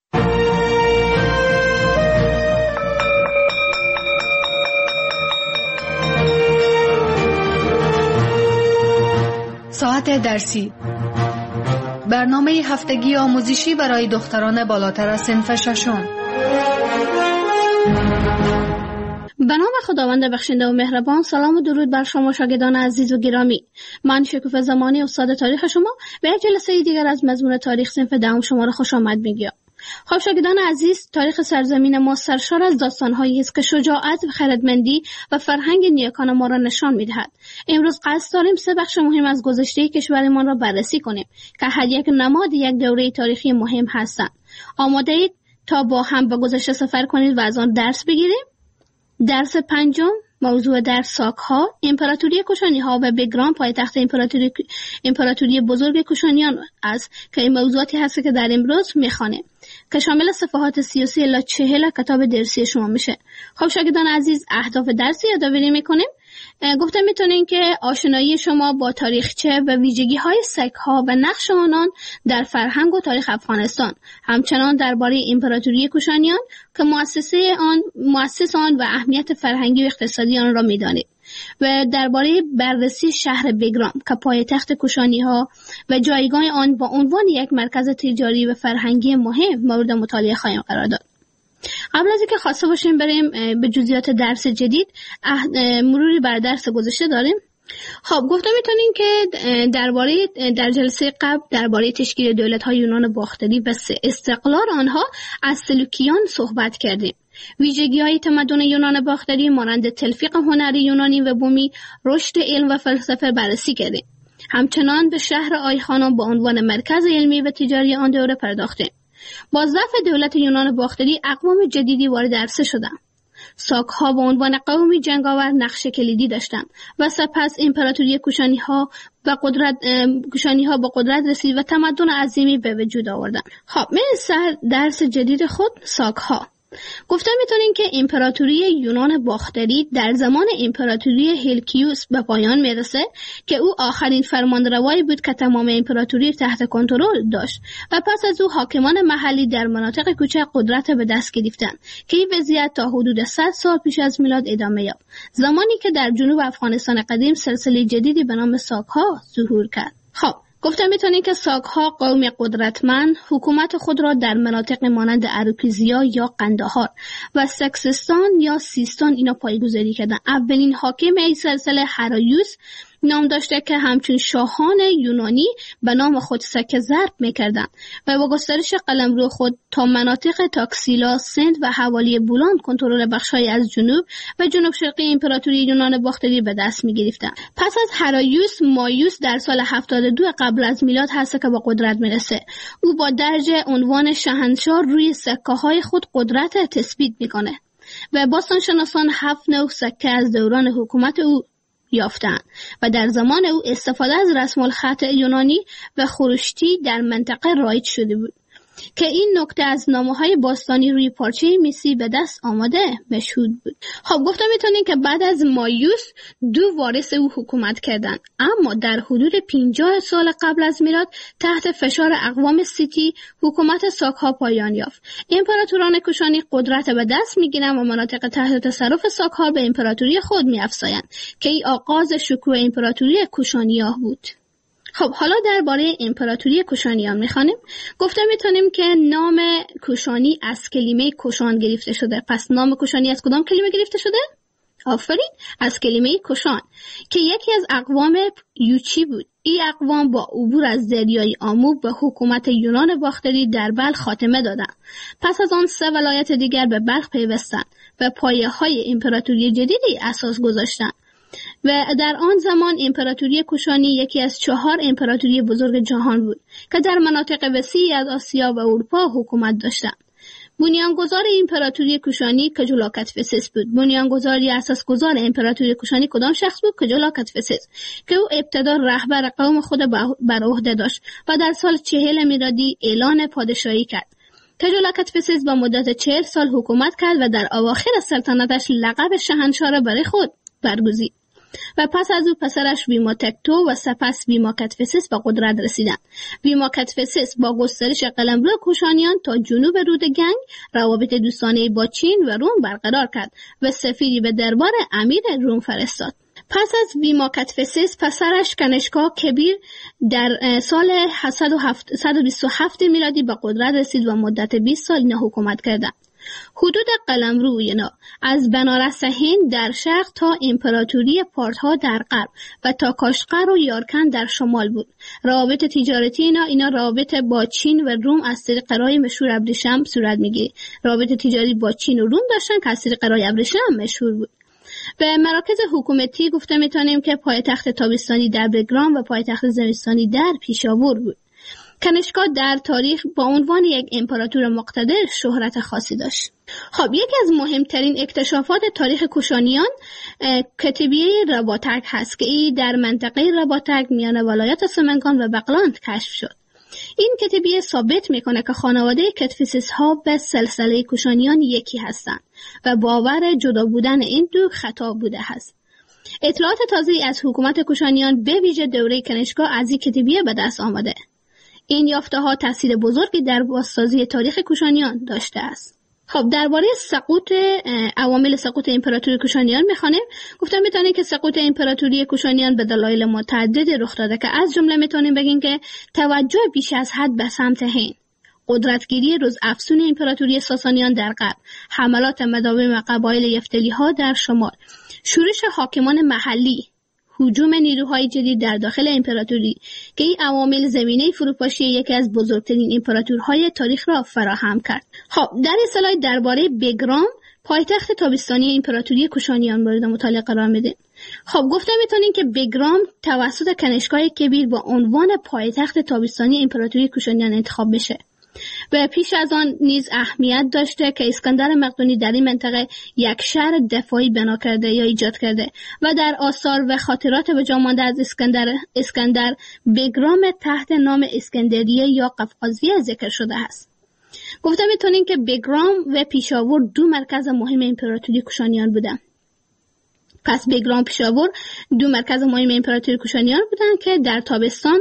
A: ساعت درسی، برنامه هفتگی آموزشی برای دختران بالاتر از صنف ششم.
B: به نام خداوند بخشنده و مهربان. سلام و درود بر شما شاگردان عزیز و گرامی. من شکوفه زمانی، استاد تاریخ شما، به یک جلسه دیگر از مضمون تاریخ صنف دهم شما را خوش آمد میگویم. خب شاگردان عزیز، تاریخ سرزمین ما سرشار از داستان‌هایی است که شجاعت و خردمندی و فرهنگ نیاکان ما را نشان می‌دهد. امروز قصد داریم 3 بخش مهم از گذشته کشورمان را بررسی کنیم که هر یک نماد یک دوره تاریخی مهم هستند. آماده اید تا با هم به گذشته سفر کنید و از آن درس بگیریم؟ درس پنجم، موضوع درس ساک‌ها، امپراتوری کوشانی‌ها و بگرام، پایتخت امپراتوری بزرگ کوشانیان است که این موضوعاتی هست که در امروز می‌خوانیم که شامل صفحات 33 الی 40 کتاب درسی شما میشه. خب شاگردان عزیز، اهداف درسی یادآوری می‌کنیم. گفتم میتونین که آشنایی شما با تاریخچه و ویژگی‌های سک‌ها و نقش آنان در فرهنگ و تاریخ افغانستان، همچنان درباره امپراتوری کوشانیان که مؤسس آن و اهمیت فرهنگی و اقتصادی آن را میدانید، و درباره بررسی شهر بگرام که پایتخت کوشانی‌ها و جایگاه آن با عنوان یک مرکز تجاری و فرهنگی مهم مورد مطالعه خواهیم قرار داد. قبل از اینکه خواسته باشیم بریم به جزئیات درس جدید، مروری بر درس گذشته داریم. خب گفتم میتونین که در جلسه قبل درباره تشکیل دولت‌های یونان باختری و استقلال آنها از سلوکیان صحبت کردیم. ویژگی‌های تمدن یونان باختری مانند تلفیق هنری یونانی و بومی، رشد علم و فلسفه بررسی کردیم. همچنان به شهر آیخانان به عنوان مرکز علمی و تجاری آن دوره پرداختیم. با ضعف دولت یونان باختری اقوام جدیدی وارد عرصه شدند. ساک‌ها به عنوان قومی جنگاور نقش کلیدی داشتند و سپس امپراتوری کوشانی‌ها به قدرت رسید و تمدن عظیمی به وجود آوردند. خب درس جدید خود، ساک‌ها. گفتم میتونین که امپراتوری یونان باختری در زمان امپراتوری هیلکیوس به پایان میرسه که او آخرین فرمانروایی بود که تمام امپراتوری تحت کنترل داشت و پس از او حاکمان محلی در مناطق کوچک قدرت به دست گرفتند که این وضعیت تا حدود 100 سال پیش از میلاد ادامه یافت، زمانی که در جنوب افغانستان قدیم سلسله جدیدی به نام ساک‌ها ظهور کرد. خب گفتم میتونین که ساک‌ها قوم قدرتمند حکومت خود را در مناطق مانند اروپیزیا یا قندهار و سکسستان یا سیستان اینا پایه‌گذاری کردند. اولین حاکم این سلسله هرایوس نام داشته که همچون شاهان یونانی به نام خود سکه ضرب میکردند و با گسترش قلمرو خود تا مناطق تاکسیلا، سند و حوالی بولان کنترل بخش‌های از جنوب و جنوب شرقی امپراتوری یونان باختری به دست می‌گرفتند. پس از هرایوس، مایوس در سال 72 قبل از میلاد هست که به قدرت میرسه. او با درج عنوان شاهنشاه روی سکه‌های خود قدرت تثبیت میکنه و باستانشناسان 7 نوع سکه از دوران حکومت او یافتند و در زمان او استفاده از رسم الخط یونانی و خروشتی در منطقه رایج شده بود که این نکته از نامه‌های باستانی روی پارچه مسی به دست آمده مشهود بود. خب گفتم میتونین که بعد از مایوس 2 وارث او حکومت کردند، اما در حدود 50 سال قبل از میلاد تحت فشار اقوام سیتی حکومت ساک‌ها پایان یافت. امپراتوران کوشانی قدرت به دست میگیرند و مناطق تحت تصرف ساک‌ها به امپراتوری خود میافزایند که این آغاز شکوه امپراتوری کوشانیان بود. خب حالا درباره امپراتوری کوشانیان میخوانیم. گفتم میتونیم که نام کوشانی از کلمه کوشان گرفته شده. پس نام کوشانی از کدام کلمه گرفته شده؟ آفرین، از کلمه کوشان که یکی از اقوام یوچی بود. این اقوام با عبور از دریای آمو به حکومت یونان باختری در بلخ خاتمه دادند. پس از آن 3 ولایت دیگر به بلخ پیوستند و پایه‌های امپراتوری جدیدی اساس گذاشتند. و در آن زمان امپراتوری کوشانی یکی از 4 امپراتوری بزرگ جهان بود که در مناطق وسیعی از آسیا و اروپا حکومت داشتند. بنیانگذار امپراتوری کوشانی کجولا کدفیسس بود. بنیانگذاری اساسگذار امپراتوری کوشانی کدام شخص بود؟ کجولا کدفیسس که او ابتدا رهبر قوم خود بر عهده داشت و در سال 40 میلادی اعلان پادشاهی کرد. کجولا کدفیسس با مدت 40 سال حکومت کرد و در اواخر سلطنتش لقب شاهنشاه را برای خود برگزید و پس از او پسرش ویما تکتو و سپس ویما کدفیسس به قدرت رسیدند. ویما کدفیسس با گسترش قلمرو کوشانیان تا جنوب رود گنگ روابط دوستانه با چین و روم برقرار کرد و سفیری به دربار امیر روم فرستاد. پس از ویما کدفیسس پسرش کنشکا کبیر در سال 127 میلادی به قدرت رسید و مدت 20 سال اینا حکومت کردند. حدود قلمرو اینا از بنارس هند در شرق تا امپراتوری پارتها در غرب و تا کاشغر و یارکند در شمال بود. روابط تجارتی اینا روابط با چین و روم از طریق راه مشهور ابریشم صورت میگیره. روابط تجاری با چین و روم داشتن که از طریق راه ابریشم مشهور بود. به مراکز حکومتی گفته میتونیم که پایتخت تابستانی در بگرام و پایتخت زمستانی در پیشاور بود. کنشکا در تاریخ با عنوان یک امپراتور مقتدر شهرت خاصی داشت. خب یکی از مهمترین اکتشافات تاریخ کوشانیان کتیبه رباطک هست که این در منطقه رباطک میان ولایت سمنگان و بغلان کشف شد. این کتیبه ثابت میکنه که خانواده کدفیسس ها به سلسله کوشانیان یکی هستند و باور جدا بودن این 2 خطا بوده است. اطلاعات تازه‌ای از حکومت کوشانیان به ویژه دوره کنشکا از این کتیبه به دست آمده. این یافته‌ها تأثیر بزرگی در بازسازی تاریخ کوشانیان داشته است. خب درباره عوامل سقوط امپراتوری کوشانیان میخوانیم. گفتم میتونیم که سقوط امپراتوری کوشانیان به دلایل متعددی رخ داده که از جمله میتونیم بگیم که توجه بیش از حد به سمت هند، قدرتگیری روز افزون امپراتوری ساسانیان در غرب، حملات مداوم قبایل یفتلی‌ها در شمال، شورش حاکمان محلی، هجوم نیروهای جدید در داخل امپراتوری که این عوامل زمینه فروپاشی یکی از بزرگترین امپراتورهای تاریخ را فراهم کرد. خب در اصطلاح درباره بگرام پایتخت تابستانی امپراتوری کوشانیان مورد مطالعه قرار میده. خب گفتم میتونین که بگرام توسط کنشکای کبیر با عنوان پایتخت تابستانی امپراتوری کوشانیان انتخاب بشه و پیش از آن نیز اهمیت داشته که اسکندر مقدونی در این منطقه یک شهر دفاعی بنا کرده یا ایجاد کرده و در آثار و خاطرات به جا مانده از اسکندر بگرام تحت نام اسکندریه یا قفقازیه ذکر شده است. گفتم میتونین که بگرام و پیشاور 2 مرکز مهم امپراتوری کوشانیان بودند. پس بگرام پیشاور 2 مرکز مهم امپراتوری کوشانیان بودند که در تابستان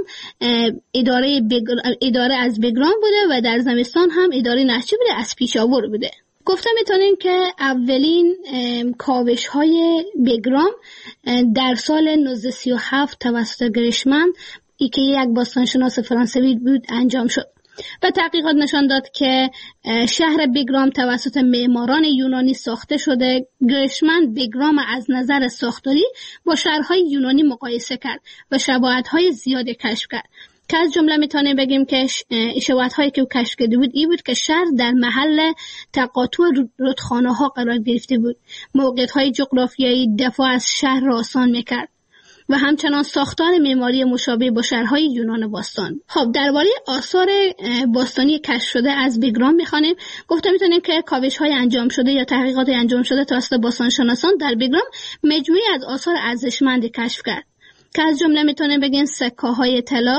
B: اداره از بگرام بوده و در زمستان هم اداره نهچی بوده از پیشاور بوده. گفتم میتونین که اولین کاوش های بگرام در سال 1937 توسط گریشمن که یک باستانشناس فرانسوی بود انجام شد. و تحقیقات نشان داد که شهر بگرام توسط معماران یونانی ساخته شده. گرشمن بگرام از نظر ساختاری با شهرهای یونانی مقایسه کرد و شباهت‌های زیادی کشف کرد که از جمله میتونیم بگیم که شباهت‌هایی که او کشف کرده بود این بود که شهر در محل تقاطع رودخانه‌ها قرار گرفته بود. موقعیت‌های جغرافیایی دفاع از شهر را آسان میکرد و همچنان ساختار معماری مشابه با شهرهای یونان باستان. خب درباره آثار باستانی کشف شده از بگرام میخوانیم. گفته میتونیم که کاوش‌های انجام شده یا تحقیقات انجام شده توسط باستانشناسان در بگرام مجموعی از آثار ارزشمندی کشف کرد که از جمله میتونیم بگیم سکه‌های طلا،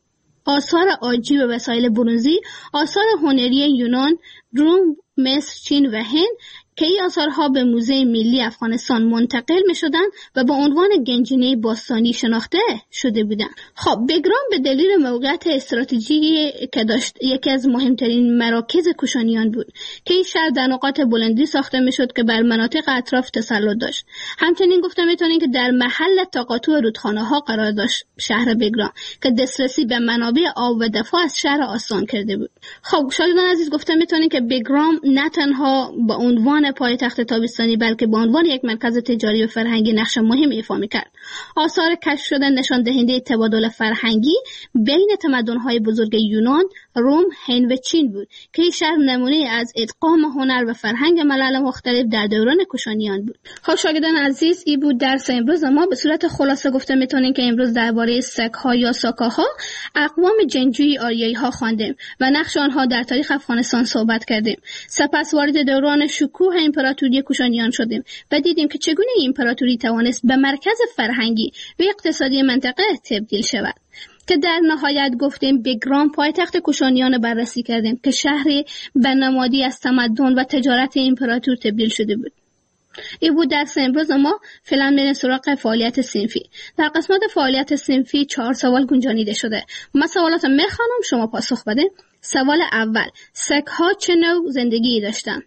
B: آثار عاجی و وسایل برنزی، آثار هنری یونان، روم، مصر، چین و هند که این آثارها به موزه ملی افغانستان منتقل می شدن و با عنوان گنجینه باستانی شناخته شده بودند. خب بگرام به دلیل موقعیت استراتژیکی که داشت یکی از مهمترین مراکز کوشانیان بود که این شهر در نقاط بلندی ساخته می شد که بر مناطق اطراف تسلط داشت. همچنین گفته می تونیم که در محل تقاطع رودخانه ها قرار داشت شهر بگرام که دسترسی به منابع آب و دفاع از شهر آسان کرده بود. خب شاگردان عزیز گفته می تونیم که بگرام نه تنها با عنوان پایتخت تابستانی بلکه به عنوان یک مرکز تجاری و فرهنگی نقش مهم ایفا می‌کرد. آثار کشف شده نشان دهنده تبادل فرهنگی بین تمدن‌های بزرگ یونان، روم، هند و چین بود که این شهر نمونه از ادغام هنر و فرهنگ ملل مختلف در دوران کوشانیان بود. خب شاگردان عزیز این بود درس امروز ما. به صورت خلاصه گفته می‌تونیم که امروز درباره سک‌ها یا ساکاها اقوام جنگجوی آریایی‌ها خواندیم و نقش آنها در تاریخ افغانستان صحبت کردیم. سپس وارد دوران شکوه امپراتوری کوشانیان شدیم و دیدیم که چگونه این امپراتوری توانست به مرکز فرهنگی و اقتصادی منطقه تبدیل شود که در نهایت گفتیم بگرام پایتخت کوشانیان بررسی کردیم که شهری بنمادی از تمدن و تجارت امپراتور تبدیل شده بود. این بود درس امروز ما. فعلا میریم سراغ فعالیت صنفی. در قسمت فعالیت صنفی 4 سوال گنجانیده شده. من سوالات میخوانم، شما پاسخ بده. سوال اول: سگ‌ها چه نوع زندگی داشتند؟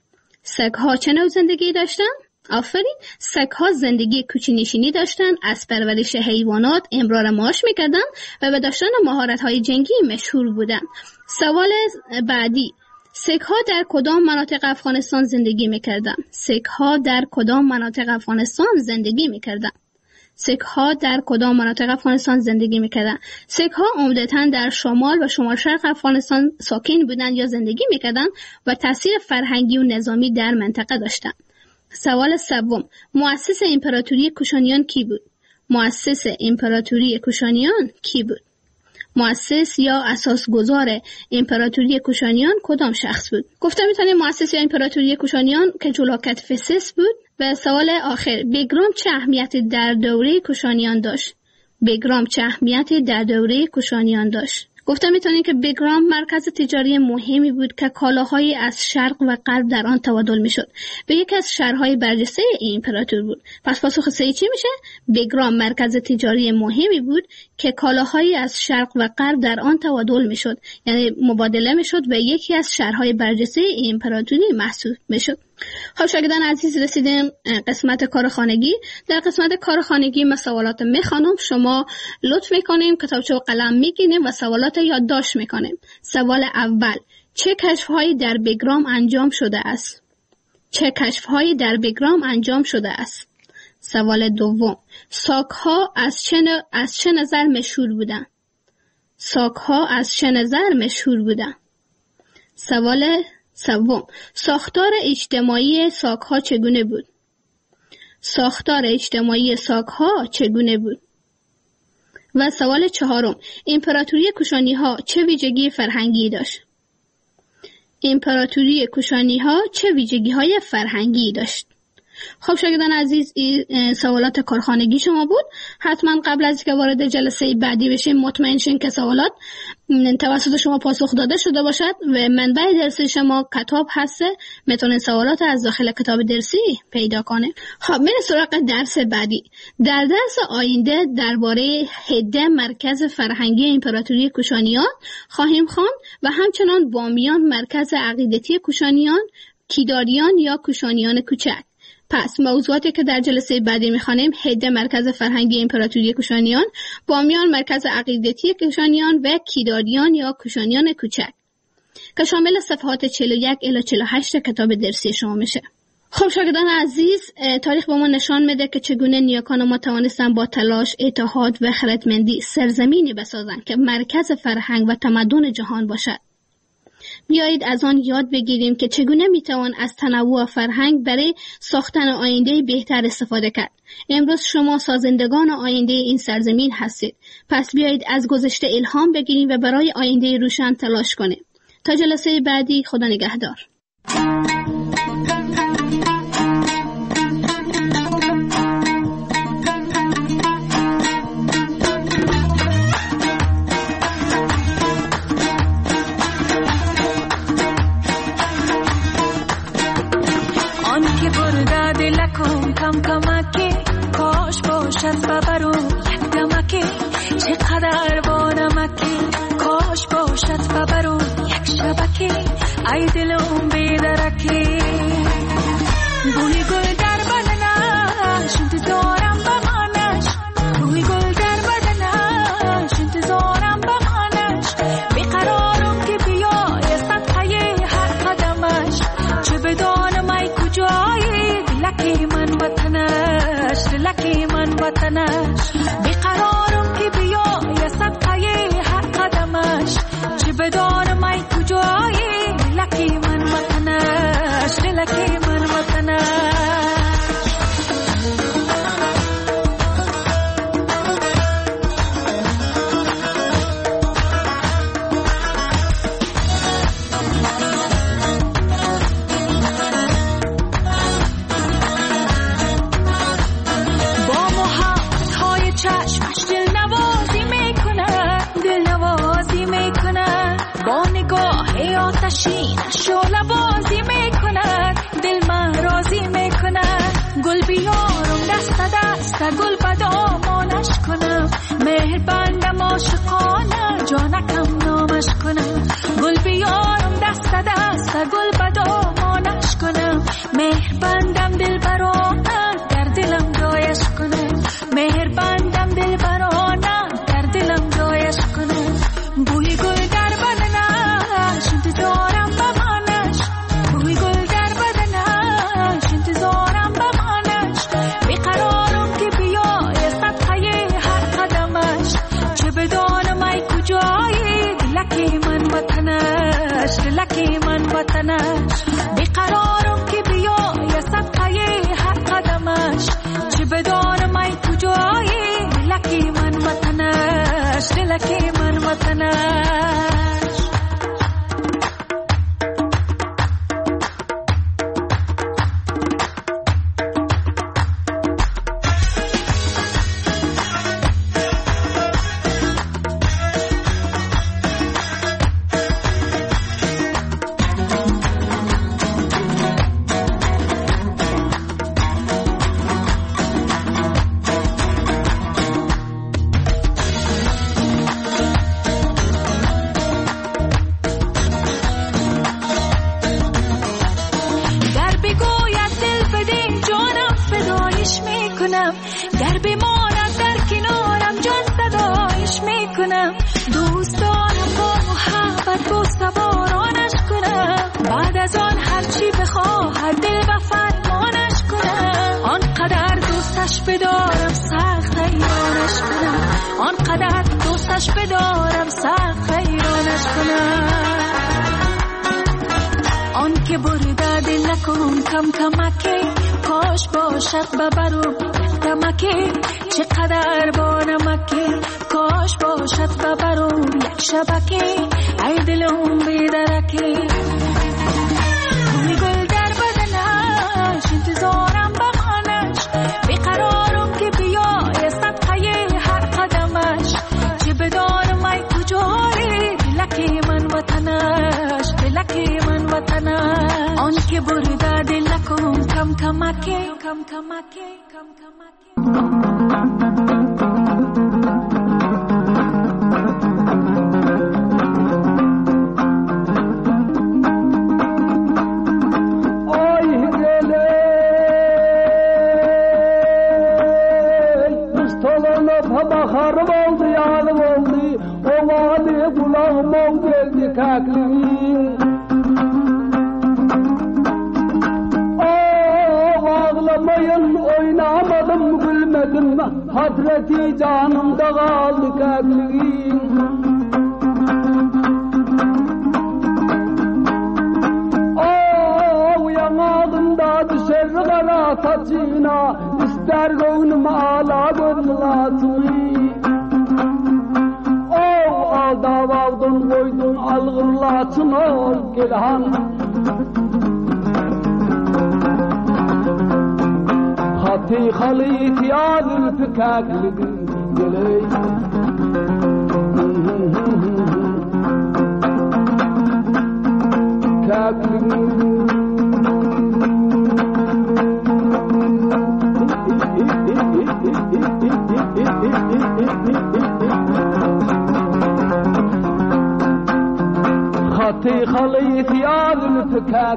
B: سگ‌ها چه نوع زندگی داشتند؟ آفرین. سگ‌ها زندگی کوچ‌نشینی داشتند، از پرورش حیوانات امرار معاش می‌کردند و به داشتن مهارت‌های جنگی مشهور بودند. سوال بعدی: سگ‌ها در کدام مناطق افغانستان زندگی می‌کردند؟ سگ‌ها در کدام مناطق افغانستان زندگی می‌کردند؟ سگ‌ها در کدام مناطق افغانستان زندگی می‌کردند؟ سگ‌ها عمدتاً در شمال و شمال شرق افغانستان ساکن بودند یا زندگی می‌کردند و تأثیر فرهنگی و نظامی در منطقه داشتند. سوال سوم: مؤسس امپراتوری کوشانیان کی بود؟ مؤسس امپراتوری کوشانیان کی بود؟ مؤسس یا اساسگذار امپراتوری کوشانیان کدام شخص بود؟ گفته می‌تونیم مؤسس امپراتوری کوشانیان که جولاکت فسس بود. و سوال آخر: بگرام چه اهمیتی در دوره کوشانیان داشت؟ بگرام چه اهمیتی در دوره کوشانیان داشت؟ گفته میتونیم که بگرام مرکز تجاری مهمی بود که کالاهایی از شرق و غرب در آن تبادل میشد و یکی از شهرهای برجسته این امپراتور بود. پس پاسخ صحیح چی میشه؟ بگرام مرکز تجاری مهمی بود که کالاهایی از شرق و غرب در آن تبادل میشد، یعنی مبادله میشد و یکی از شهرهای برجسته این امپراتوری محسوب میشد. خب شاگردان عزیز رسیدیم قسمت کارخانگی. در قسمت کارخانگی ما سوالات میخوانم، شما لطف میکنیم کتابچه و قلم میگیریم و سوالات یادداشت میکنیم. سوال اول: چه کشف‌هایی در بگرام انجام شده است؟ چه کشف‌هایی در بگرام انجام شده است؟ سوال دوم: ساک‌ها از چه نظر مشهور بودند؟ ساک‌ها از چه نظر مشهور بودند؟ سوال سوم: ساختار اجتماعی ساک‌ها چگونه بود؟ ساختار اجتماعی ساک‌ها چگونه بود؟ و سوال چهارم: امپراتوری کوشانی‌ها چه ویژگی فرهنگی داشت؟ امپراتوری کوشانی‌ها چه ویژگی‌های فرهنگی داشت؟ خب شاگردان عزیز این سوالات کارخانگی شما بود. حتما قبل از اینکه وارد جلسه بعدی بشیم مطمئن شین که سوالات توسط شما پاسخ داده شده باشد و منبع درسی شما کتاب هست، میتونین سوالات از داخل کتاب درسی پیدا کنه. خب میریم سراغ درس بعدی. در درس آینده درباره هده مرکز فرهنگی امپراتوری کوشانیان خواهیم خواند و همچنان بامیان مرکز عقیدتی کوشانیان، کیداریان یا کوشانیان کوچک. پس موضوعاتی که در جلسه بعدی می‌خوانیم: هده مرکز فرهنگی امپراتوری کوشانیان، بامیان مرکز عقیدتی کوشانیان و کیداریان یا کوشانیان کوچک که شامل صفحات 41 الی 48 کتاب درسی شما میشه. خب شاگردان عزیز، تاریخ به ما نشان میده که چگونه نیاکان ما توانستن با تلاش، اتحاد و خردمندی سرزمینی بسازند که مرکز فرهنگ و تمدن جهان باشد. بیایید از آن یاد بگیریم که چگونه میتوان از تنوع فرهنگ برای ساختن آینده بهتر استفاده کرد. امروز شما سازندگان آینده این سرزمین هستید. پس بیایید از گذشته الهام بگیریم و برای آینده روشن تلاش کنیم. تا جلسه بعدی، خدا نگهدار.
C: کم کمکی کاش باشد ببرو یک دمکی چقدر بانمکی کاش باشد ببرو یک شبکی ای دلم بیدرکی بوی گل در بدنش انتظارم بمانش بوی گل در بدنش انتظارم بمانش بیقرارم که بیای صدقه هر قدمش چه بدانم ای کجایی لکی من وطنش لکی من وطنش بیقرارم که بیای صدقه هر قدمش چه بدانم ای کجایی لکی من وطنش لکی من وطنش شعله بازی میکنه دل من راضی میکنه گل بیارم دست دست گل بدامانش کنم مهربندم عاشقانه جانکم نامش کنم گل بیارم دست دست گل بدامانش کنم مهربندم دل برانه در دلم جایش کنم مهربندم دل برانه در دلم جایش کنم بوی گل در بدنش انتظارم بمانش بوی گل در بدنش انتظارم بمانش بیقرارم که بیای صدقه هر قدمش چه بدانم ای کجایی لکی من وطنش لکی من وطنش بیقرارم که بیای صدقه هر قدمش چه بدانم ای کجایی لکی من وطنش لکی من وطنش در بماند در کنارم جان صدایش میکنم دوست دارم با محبت بوسه بارانش کنم بعد از آن هرچی بخواهد دل و فرمانش کنم آنقدر دوستش بدارم سخت حیرانش کنم آنقدر دوستش بدارم سخت حیرانش کنم آن که برده دلکم کم کمکی کاش باشد ببرو دمکی چقدر بانمکی کاش باشد ببرو یک شبکی ای دلم بیدرکی بوی گل در بدنش انتظارم بمانش بیقرارم که بیای صدقه هر قدمش چه بدانم ای کجایی لکی من وطنش لکی من وطنش آن که برده دلکم کم کمکی کم کمکی کم کمکی
D: papa harım oldu yanım oldu o vali kulağım ol geldi kakliğin ağlamayın oynamadım gülmedim hasreti canımda kaldı kakliğin dışarı kara saçına ister gönlüm ağla gönlülatını alda vardın koydun algırlatını gelhan hati halı ihtiyadın fikaklıgın geley kaklıgın خطي خلي ثياب الفكاك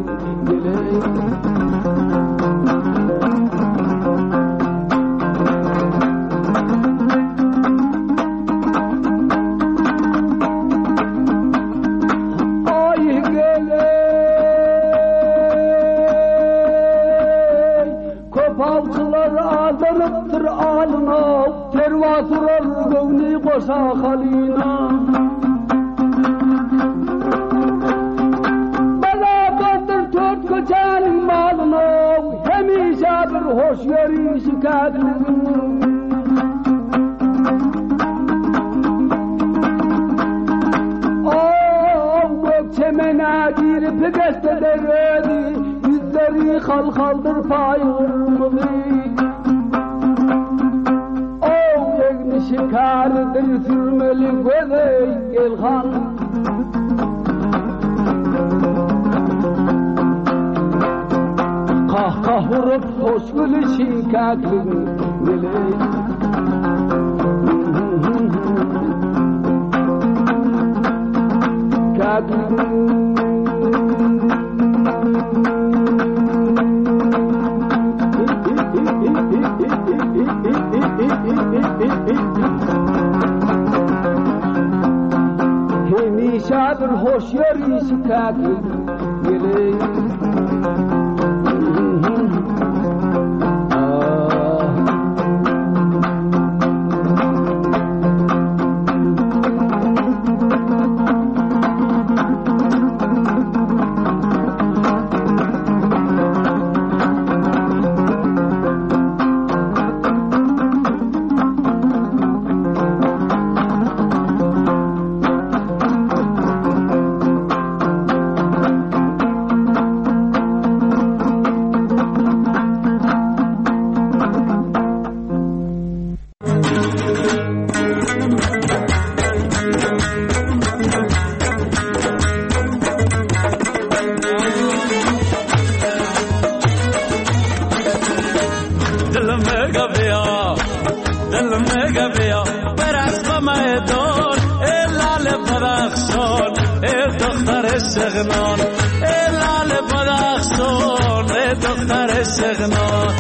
D: Kopalçılar ağlanıptır alına tervasurar gövni koşa halina beraberdir tört köçenin malına hemişe bir hoş yeri şikayetliğin gökçemene girip geste deredi yüzleri halkaldır payırmılı yegni şikaridir sürmeli göze gelhan kahkah vurup hoş gülü şikayetliğin geley hemişe bir hoş yeri şikayetliğin geley
E: سغنان الال بدخشان دختر سغنان